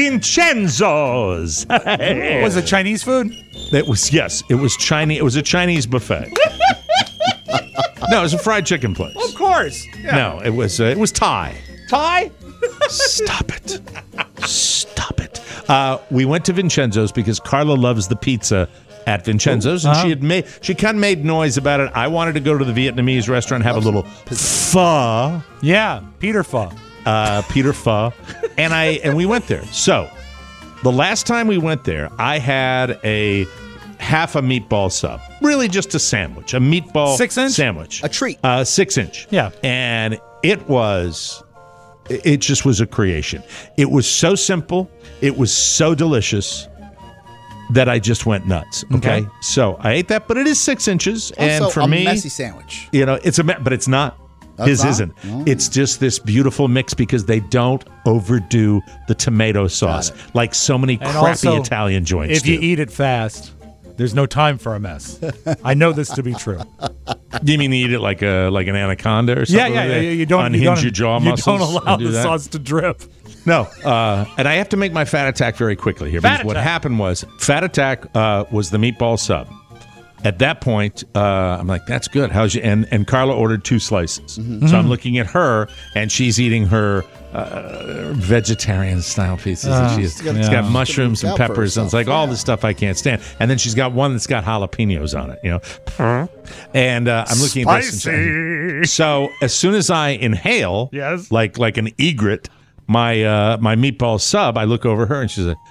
Vincenzo's. Was it Chinese food? It was, yes, it was Chinese. It was a Chinese buffet. No, it was a fried chicken place. Of course. Yeah. No, it was uh, it was Thai. Thai? Stop it. Stop it. Uh, we went to Vincenzo's because Carla loves the pizza at Vincenzo's, and Uh-huh. she had made she kind of made noise about it. I wanted to go to the Vietnamese restaurant and have a little pho. Yeah, Peter Pho. Uh, Peter Pho, and I and we went there. So the last time we went there, I had a half a meatball sub, really just a sandwich, a meatball Six inch? sandwich, A treat. uh, six inch. Yeah. And it was, it just was a creation. It was so simple. It was so delicious that I just went nuts. Okay. Okay. So I ate that, but it is six inches. and Also, for a me, messy sandwich. you know, it's a, me- but it's not. That's His not? isn't. Oh. It's just this beautiful mix because they don't overdo the tomato sauce it. like so many And crappy also, Italian joints If do. you eat it fast, there's no time for a mess. I know this to be true. You mean eat it like a like an anaconda or Yeah, something? yeah, like yeah. that? You don't unhinge you don't, your jaw you muscles. don't allow and do the that? sauce to drip. No, uh, and I have to make my fat attack very quickly here Fat because what attack. happened was fat attack uh, was the meatball sub. At that point, uh, I'm like, "That's good." How's you? And and Carla ordered two slices, Mm-hmm. so I'm looking at her, and she's eating her uh, vegetarian style pieces. Ah, and she's, yeah. it's got mushrooms and Look out for peppers, and it's like herself, all yeah. this stuff I can't stand. And then she's got one that's got jalapenos on it, you know. And uh, I'm looking at this. And Spicy. so as soon as I inhale, Yes. like like an egret, my uh, my meatball sub, I look over her and she's like,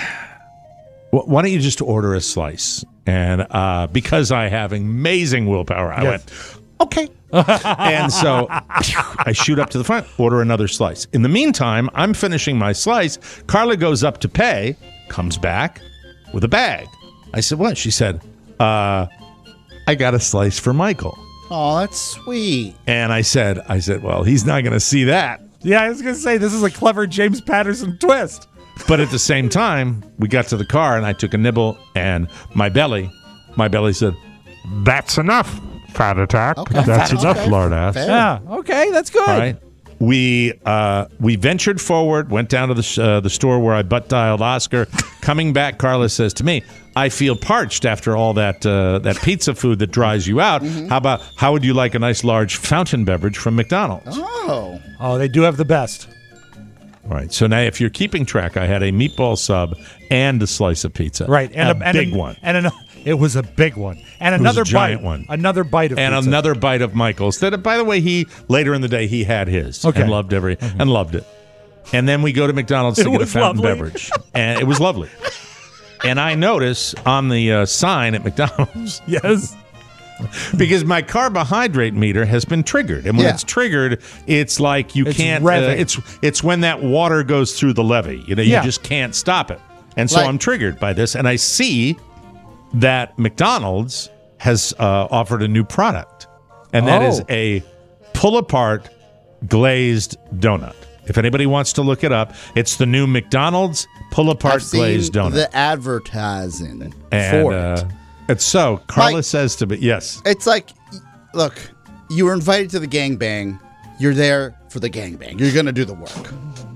"Wh- "Why don't you just order a slice?" And uh, because I have amazing willpower, I Yes. went, "Okay." And so I shoot up to the front, order another slice. In the meantime, I'm finishing my slice. Carla goes up to pay, comes back with a bag. I said, "What?" She said, uh, "I got a slice for Michael." Oh, that's sweet. And I said, I said, well, he's not going to see that. Yeah, I was going to say, this is a clever James Patterson twist. But at the same time, we got to the car and I took a nibble and my belly, my belly said, "That's enough, fat attack. Okay. That's Fat- enough, okay. lard ass." Fair. Yeah, okay, that's good. All right. We uh, we ventured forward, went down to the uh, the store where I butt dialed Oscar. Coming back, Carla says to me, "I feel parched after all that uh, that pizza food that dries you out. Mm-hmm. How about how would you like a nice large fountain beverage from McDonald's?" Oh. Oh, they do have the best. All right. So now, if you're keeping track, I had a meatball sub and a slice of pizza. Right, and a, a, and big a, one. And an, it was a big one, and It was another a giant bite, one. another bite of and pizza. another bite of Michael's. That, by the way, he later in the day he had his Okay. and loved every Mhm. and loved it. And then we go to McDonald's to It get a was fountain lovely. beverage, and it was lovely. And I notice on the uh, sign at McDonald's, yes, because my carbohydrate meter has been triggered, and when Yeah. it's triggered, it's like you It's can't. Uh, revving. it's it's when that water goes through the levee. You know, you Yeah. just can't stop it. And so Like- I'm triggered by this, and I see that McDonald's has uh, offered a new product, and that is Oh. a pull-apart glazed donut. If anybody wants to look it up, it's the new McDonald's pull-apart I've seen glazed donut. the advertising and for it. uh, it's so Carla Mike- says to me, yes. It's like, look, you were invited to the gangbang. You're there for the gangbang. You're going to do the work.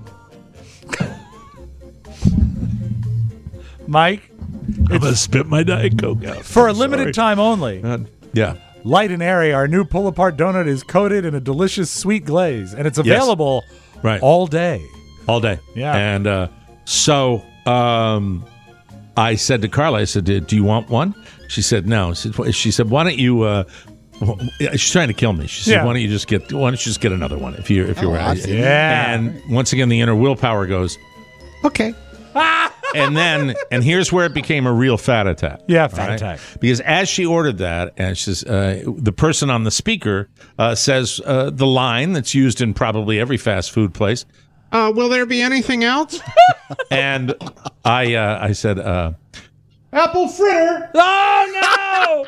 Mike, I'm gonna spit my Diet Coke out for a I'm limited sorry. time only. Uh, yeah. Light and airy, our new pull-apart donut is coated in a delicious sweet glaze, and it's available Right. all day. all day. Yeah. And uh, so um, I said to Carla, I said, "Do you want one?" She said, "No." She said, she said "Why don't you?" Uh, she's trying to kill me. She said, Yeah. "Why don't you just get? Why don't you just get another one if you if you Oh, were?" I've seen Yeah. And once again, the inner willpower goes, "Okay." and then, and here's where it became a real fat attack. Yeah, all fat attack. Because as she ordered that, and she says, uh, the person on the speaker uh, says uh, the line that's used in probably every fast food place. Uh, will there be anything else? and I, uh, I said, uh, apple fritter. Oh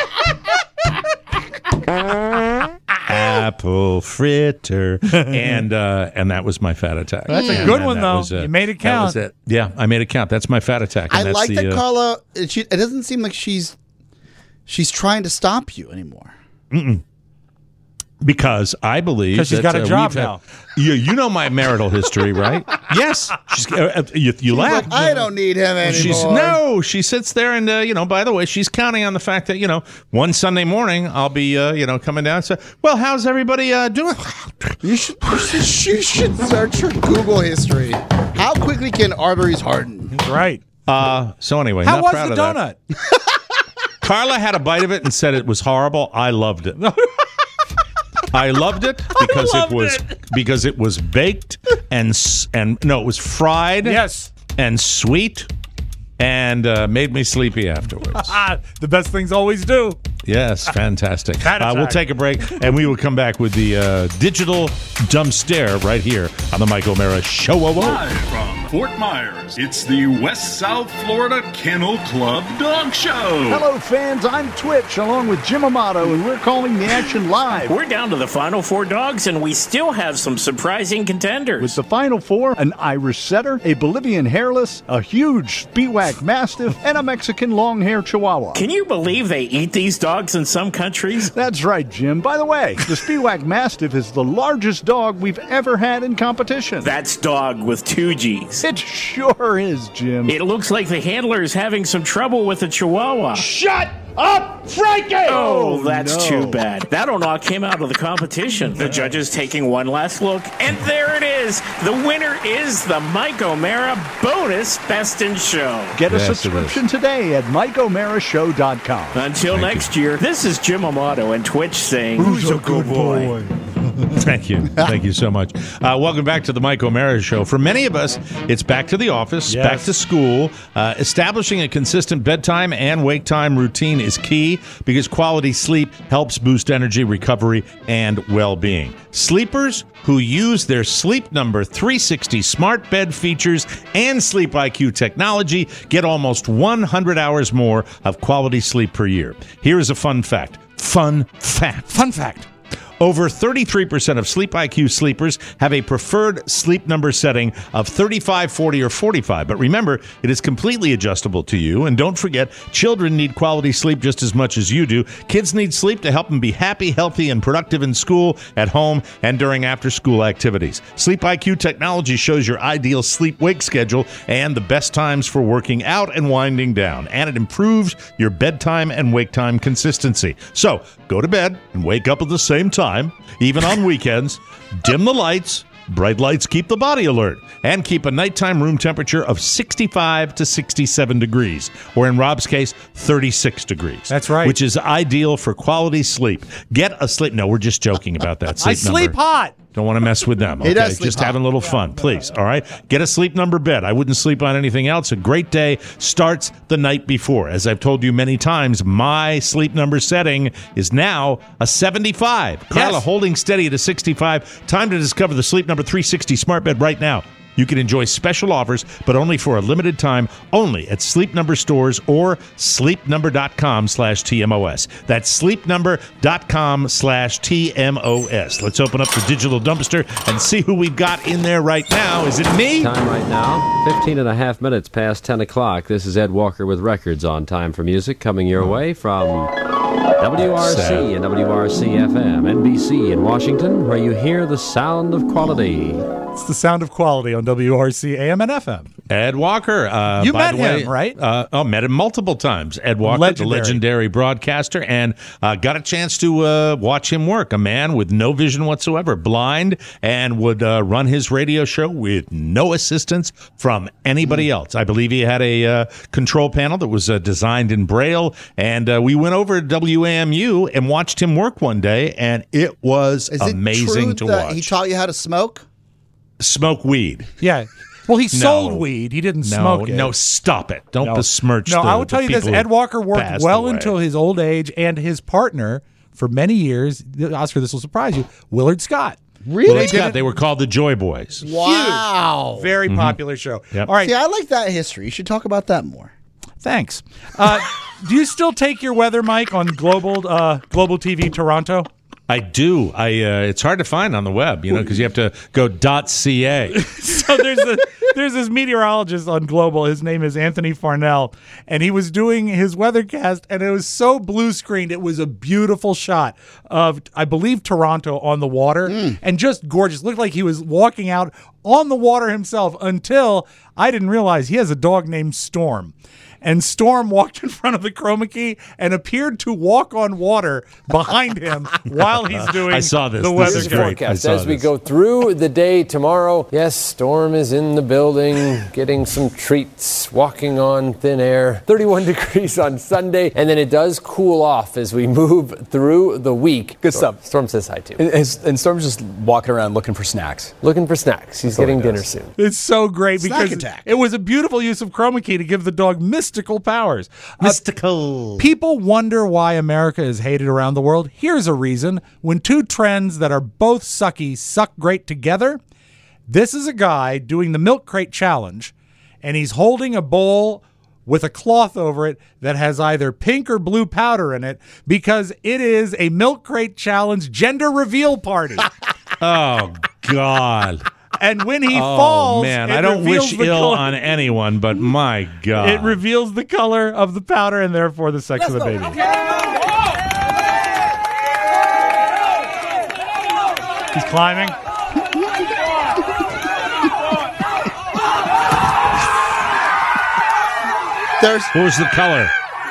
no! Apple fritter, and uh, and that was my fat attack. That's a And good then one, that though. was, uh, You made it that was count. it. Yeah, I made it count. That's my fat attack. And I that's like the, that uh, Carla. It, she, it doesn't seem like she's she's trying to stop you anymore. Mm-mm. Because I believe 'Cause she's that, got a uh, job we've had- now. you, you know my marital history, right? Yes. She's, uh, uh, you you She's laugh. like, I don't need him anymore. She's no. She sits there and uh, you know. By the way, she's counting on the fact that you know one Sunday morning I'll be uh, you know coming down. And say, well, how's everybody uh, doing? You should, you should you should search her Google history. How quickly can arteries harden? That's right. Uh, so anyway, How not was proud the of that. donut? Carla had a bite of it and said it was horrible. I loved it. I loved it because loved it was it. because it was baked and s- and no, it was fried. Yes. and sweet, and uh, made me sleepy afterwards. Ah, the best things always do. Yes, fantastic. Fat Uh, we'll attack. take a break, and we will come back with the uh, digital dumb stare right here on the Mike O'Mara Show. Whoa, whoa. Live from Fort Myers, it's the West South Florida Kennel Club Dog Show. Hello, fans. I'm Twitch, along with Jim Amato, and we're calling the action live. We're down to the final four dogs, and we still have some surprising contenders. With the final four, an Irish setter, a Bolivian hairless, a huge Spiewak Mastiff, and a Mexican long-hair Chihuahua. Can you believe they eat these dogs in some countries? That's right, Jim. By the way, the Spiewak Mastiff is the largest dog we've ever had in competition. That's dog with two G's. It sure is, Jim. It looks like the handler is having some trouble with the Chihuahua. Shut up, Frankie! Oh, that's no. too bad. That'll knock him out of the competition. The judges taking one last look, and there it is. The winner is the Mike O'Mara Bonus Best in Show. Get a Yes, it subscription today at Mike O'Mara Show dot com. Until next year, this is Jim Amato and Twitch saying, Who's a good boy? Thank you. Thank you so much. Uh, welcome back to the Mike O'Mara Show. For many of us, it's back to the office, Yes. back to school. Uh, establishing a consistent bedtime and wake time routine is key because quality sleep helps boost energy, recovery, and well-being. Sleepers who use their Sleep Number three sixty smart bed features and Sleep I Q technology get almost one hundred hours more of quality sleep per year. Here is a fun fact. Fun fact. Fun fact. Over thirty-three percent of Sleep I Q sleepers have a preferred sleep number setting of thirty-five, forty, or forty-five. But remember, it is completely adjustable to you. And don't forget, children need quality sleep just as much as you do. Kids need sleep to help them be happy, healthy, and productive in school, at home, and during after-school activities. Sleep I Q technology shows your ideal sleep-wake schedule and the best times for working out and winding down. And it improves your bedtime and wake time consistency. So, go to bed and wake up at the same time. Even on weekends, dim the lights, Bright lights keep the body alert and keep a nighttime room temperature of sixty-five to sixty-seven degrees, or in Rob's case, thirty-six degrees. That's right. Which is ideal for quality sleep. Get a sleep. No, we're just joking about that sleep I sleep number. hot. Don't want to mess with them. He Okay, does sleep just hot. having a little fun, please. All right, get a Sleep Number bed. I wouldn't sleep on anything else. A great day starts the night before. As I've told you many times, my Sleep Number setting is now a seventy-five. Carla Yes. holding steady at a sixty-five. Time to discover the Sleep Number three sixty smart bed right now. You can enjoy special offers, but only for a limited time, only at Sleep Number stores or sleepnumber.com slash TMOS. That's sleepnumber.com slash TMOS. Let's open up the digital dumpster and see who we've got in there right now. Is it me? Time right now, fifteen and a half minutes past ten o'clock. This is Ed Walker with Records on Time for Music, coming your way from W R C Sad. and W R C F M, N B C in Washington, where you hear the sound of quality. It's the sound of quality on W R C A M and F M. Ed Walker. Uh, You by met the way, him, right? Uh, oh, met him multiple times. Ed Walker, Legendary. the legendary broadcaster, and uh, got a chance to uh, watch him work. A man with no vision whatsoever, blind, and would uh, run his radio show with no assistance from anybody Hmm. else. I believe he had a uh, control panel that was uh, designed in Braille, and uh, we went over to W A M U and watched him work one day, and it was Is amazing it to true that watch. he taught you how to smoke? Smoke weed. Yeah. Well, he No. sold weed. He didn't No, smoke it. no, stop it. Don't No. besmirch No, the I will tell the you this. people Ed who Walker worked passed well away. until his old age, and his partner for many years, Oscar, this will surprise you, Willard Scott. Really? They Scott, did it- they were called the Joy Boys. Wow. Very Mhm. popular show. Yep. All right. See, I like that history. You should talk about that more. Thanks. Uh, do you still take your weather, Mike, on Global uh, Global T V Toronto? I do. I. Uh, it's hard to find on the web, you know, because you have to go .ca. So there's a, there's this meteorologist on Global. His name is Anthony Farnell, and he was doing his weathercast, and it was so blue screened. It was a beautiful shot of, I believe, Toronto on the water, and just gorgeous. Looked like he was walking out on the water himself until I didn't realize he has a dog named Storm. And Storm walked in front of the chroma key and appeared to walk on water behind him while he's doing I saw this. the This weather is great. Forecast I saw as we this. go through the day tomorrow. Yes, Storm is in the building, getting some treats, walking on thin air. thirty-one degrees on Sunday, and then it does cool off as we move through the week. Good stuff. Storm says hi too. And, and Storm's just walking around looking for snacks. Looking for snacks. He's That's all he getting dinner does. soon. It's so great Snack because attack. it was a beautiful use of chroma key to give the dog mystical powers. Uh, Mystical. people wonder why America is hated around the world. Here's a reason. When two trends that are both sucky suck great together, this is a guy doing the milk crate challenge, and he's holding a bowl with a cloth over it that has either pink or blue powder in it because it is a milk crate challenge gender reveal party. Oh, God. And when he oh, falls, man. it I don't reveals wish the ill color- on anyone, but my God. It reveals the color of the powder and therefore the sex of the baby. He's climbing. There's what was the color?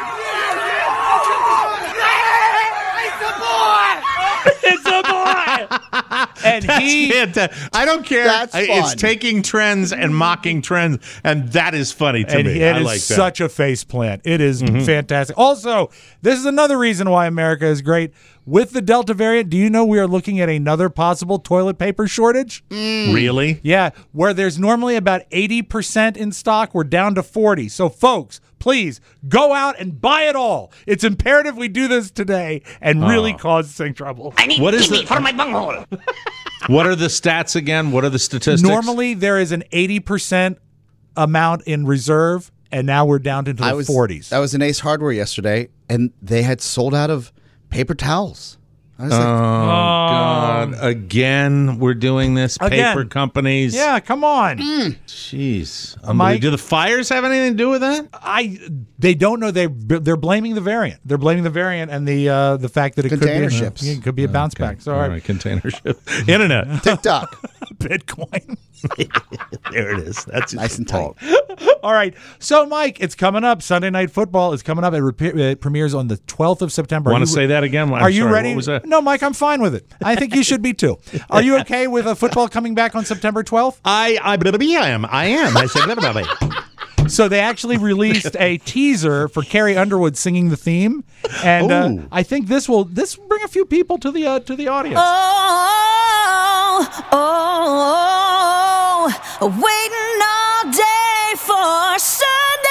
It's a boy. And That's he, fantastic. I don't care. That's I- It's fun. taking trends and mocking trends, and that is funny to and me. it I is like that. such a face plant. It is Mhm. fantastic. Also, this is another reason why America is great. With the Delta variant, do you know we are looking at another possible toilet paper shortage? Really? Yeah, where there's normally about eighty percent in stock, we're down to forty. So, folks, please go out and buy it all. It's imperative we do this today and really Oh. cause some trouble. I need What is Timmy the- for my bunghole. What are the stats again? What are the statistics? Normally, there is an eighty percent amount in reserve, and now we're down into the I was forties. I was in Ace Hardware yesterday, and they had sold out of paper towels. I was Oh, like, God. Again, we're doing this. Again. Paper companies. Yeah, come on. Jeez. Mike- Mike, do the fires have anything to do with that? I they don't know they they're blaming the variant. They're blaming the variant and the uh, the fact that it Container could be ships. It could be a bounce back. So all All right, right, container ship. Internet. TikTok. Bitcoin. There it is. That's Nice and tight. fault. All right. So, Mike, it's coming up. Sunday Night Football is coming up. It, rep- it premieres on the twelfth of September. Want to say that again? I'm Are you sorry, ready? What was that? No, Mike, I'm fine with it. I think you should be too. Are you okay with a football coming back on September twelfth? I, I, I am. I am. I said, blah, blah, blah. So they actually released a teaser for Carrie Underwood singing the theme, and uh, I think this will this will bring a few people to the uh, to the audience. Oh, oh, oh, waiting all day for Sunday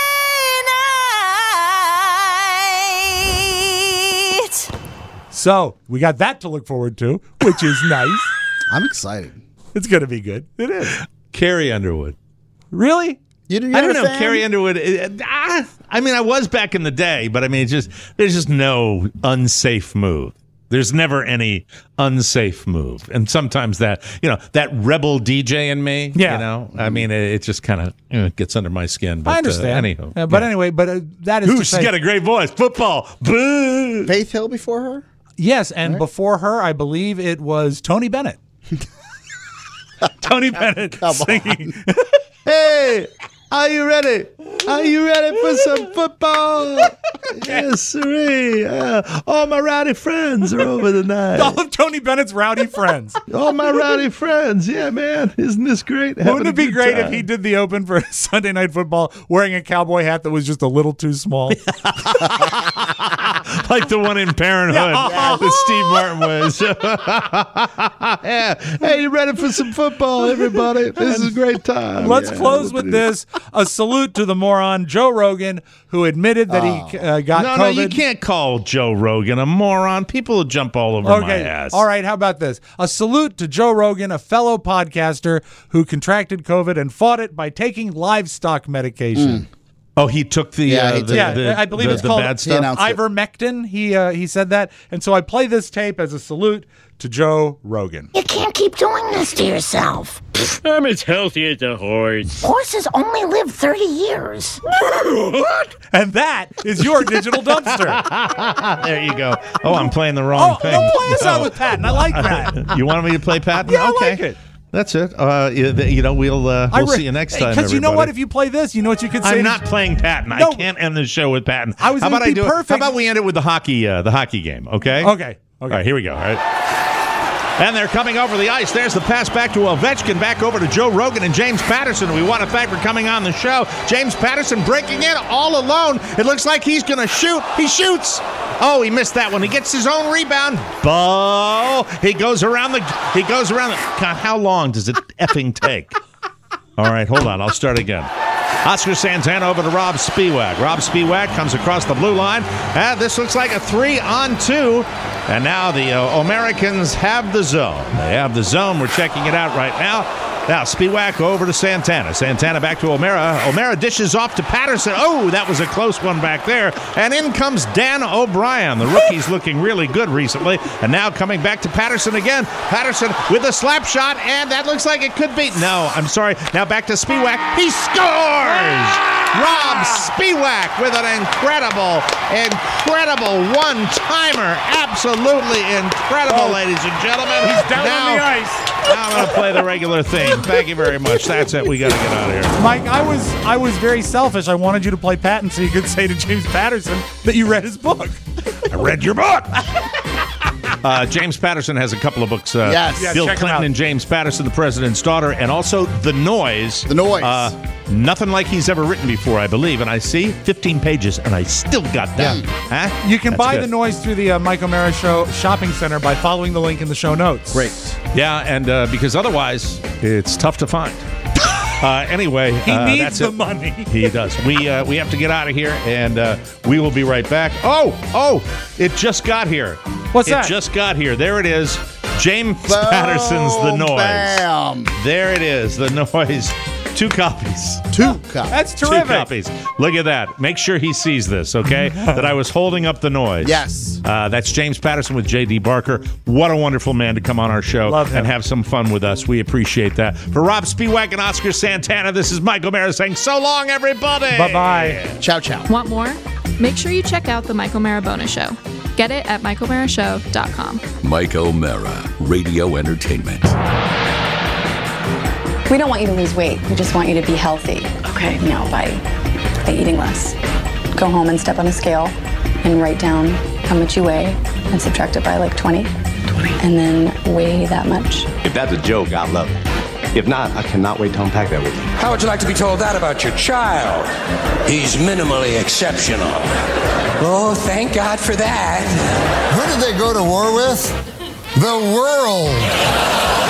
night. So we got that to look forward to, which is nice. I'm excited. It's going to be good. It is. Carrie Underwood. Really? You, I don't know. Fan? Carrie Underwood. Uh, ah, I mean, I was back in the day, but I mean, it's just there's just no unsafe move. There's never any unsafe move, and sometimes that you know that rebel D J in me. Yeah. You know, I mean, it, it just kind of you know, gets under my skin. But, I understand. Uh, anyhow, yeah, but yeah. anyway, but uh, that is. Ooh, to she's say, got a great voice. Football. Boo. Faith Hill before her. Yes, and right. before her, I believe it was Tony Bennett. Tony Bennett Come singing. Hey. Are you ready? Are you ready for some football? Yes, sirree. Uh, all my rowdy friends are over tonight. All of Tony Bennett's rowdy friends. All my rowdy friends. Yeah, man. Isn't this great? Wouldn't it be great time. if he did the open for Sunday Night Football wearing a cowboy hat that was just a little too small? Like the one in Parenthood yeah. that Steve Martin was. Yeah. Hey, you ready for some football, everybody? This is a great time. Let's yeah. close with this. A salute to the moron, Joe Rogan, who admitted that oh. he uh, got no, COVID. No, you can't call Joe Rogan a moron. People will jump all over okay. my ass. All right, how about this? A salute to Joe Rogan, a fellow podcaster who contracted COVID and fought it by taking livestock medication. Mm. Oh, he took the yeah, uh, he the, yeah the, I believe the, it's the called bad stuff. ivermectin. He uh, he said that, and so I play this tape as a salute to Joe Rogan. You can't keep doing this to yourself. I'm as healthy as a horse. Horses only live thirty years. What? And that is your digital dumpster. There you go. Oh, I'm playing the wrong oh, thing. No, play us out with Patton. I like that. You wanted me to play Patton? Yeah, okay. I like it. That's it. Uh, you, you know, we'll uh, we'll re- see you next time. Because you know what? If you play this, you know what you could say. I'm not to- playing Patton. No. I can't end the show with Patton. I was How about I do perfect. It? How about we end it with the hockey uh, the hockey game? Okay. Okay. Okay. All right. Here we go. All right. And they're coming over the ice. There's the pass back to Ovechkin, back over to Joe Rogan and James Patterson. We want to thank for coming on the show. James Patterson breaking in all alone. It looks like he's going to shoot. He shoots. Oh, he missed that one. He gets his own rebound. Bo. He goes around the. He goes around the. God, how long does it effing take? All right, hold on. I'll start again. Oscar Santana over to Rob Spiewak. Rob Spiewak comes across the blue line. And this looks like a three on two. And now the uh, Americans have the zone. They have the zone. We're checking it out right now. Now Spiewak over to Santana. Santana back to O'Mara. O'Mara dishes off to Patterson. Oh, that was a close one back there. And in comes Dan O'Brien. The rookie's looking really good recently. And now coming back to Patterson again. Patterson with a slap shot. And that looks like it could be. No, I'm sorry. Now back to Spiewak. He scores! Rob Spiewak with an incredible, incredible one-timer. Absolutely incredible, oh. ladies and gentlemen. He's down now, on the ice. Now I'm going to play the regular theme. Thank you very much. That's it. We got to get out of here. Mike, I was I was very selfish. I wanted you to play Patton so you could say to James Patterson that you read his book. I read your book. Uh, James Patterson has a couple of books. Uh, yes. Yeah, Bill Clinton and James Patterson, the President's Daughter, and also The Noise. The Noise. Uh, nothing like he's ever written before, I believe. And I see fifteen pages, and I still got that. Yeah. Huh? You can That's buy good. The Noise through the uh, Mike O'Mara Show shopping center by following the link in the show notes. Great. Yeah, and uh, because otherwise, it's tough to find. Uh, anyway, He uh, needs that's the it. money. He does. We uh, we have to get out of here, and uh, we will be right back. Oh, oh, it just got here. What's it that? It just got here. There it is. James Boom, Patterson's The Noise. Bam. There it is. The Noise. Two copies. Two copies. That's terrific. Two copies. Look at that. Make sure he sees this, okay? That I was holding up The Noise. Yes. Uh, that's James Patterson with J D. Barker. What a wonderful man to come on our show Love him. and have some fun with us. We appreciate that. For Rob Spiewak and Oscar Santana, this is Mike O'Mara saying so long, everybody. Bye-bye. Ciao, ciao. Want more? Make sure you check out the Mike O'Mara Bonus Show. Get it at mike o'mara show dot com. Mike O'Mara, Radio Entertainment. We don't want you to lose weight. We just want you to be healthy. Okay. You know, by, by eating less. Go home and step on a scale and write down how much you weigh and subtract it by like twenty. twenty. And then weigh that much. If that's a joke, I love it. If not, I cannot wait to unpack that with you. How would you like to be told that about your child? He's minimally exceptional. Oh, thank God for that. Who did they go to war with? The world.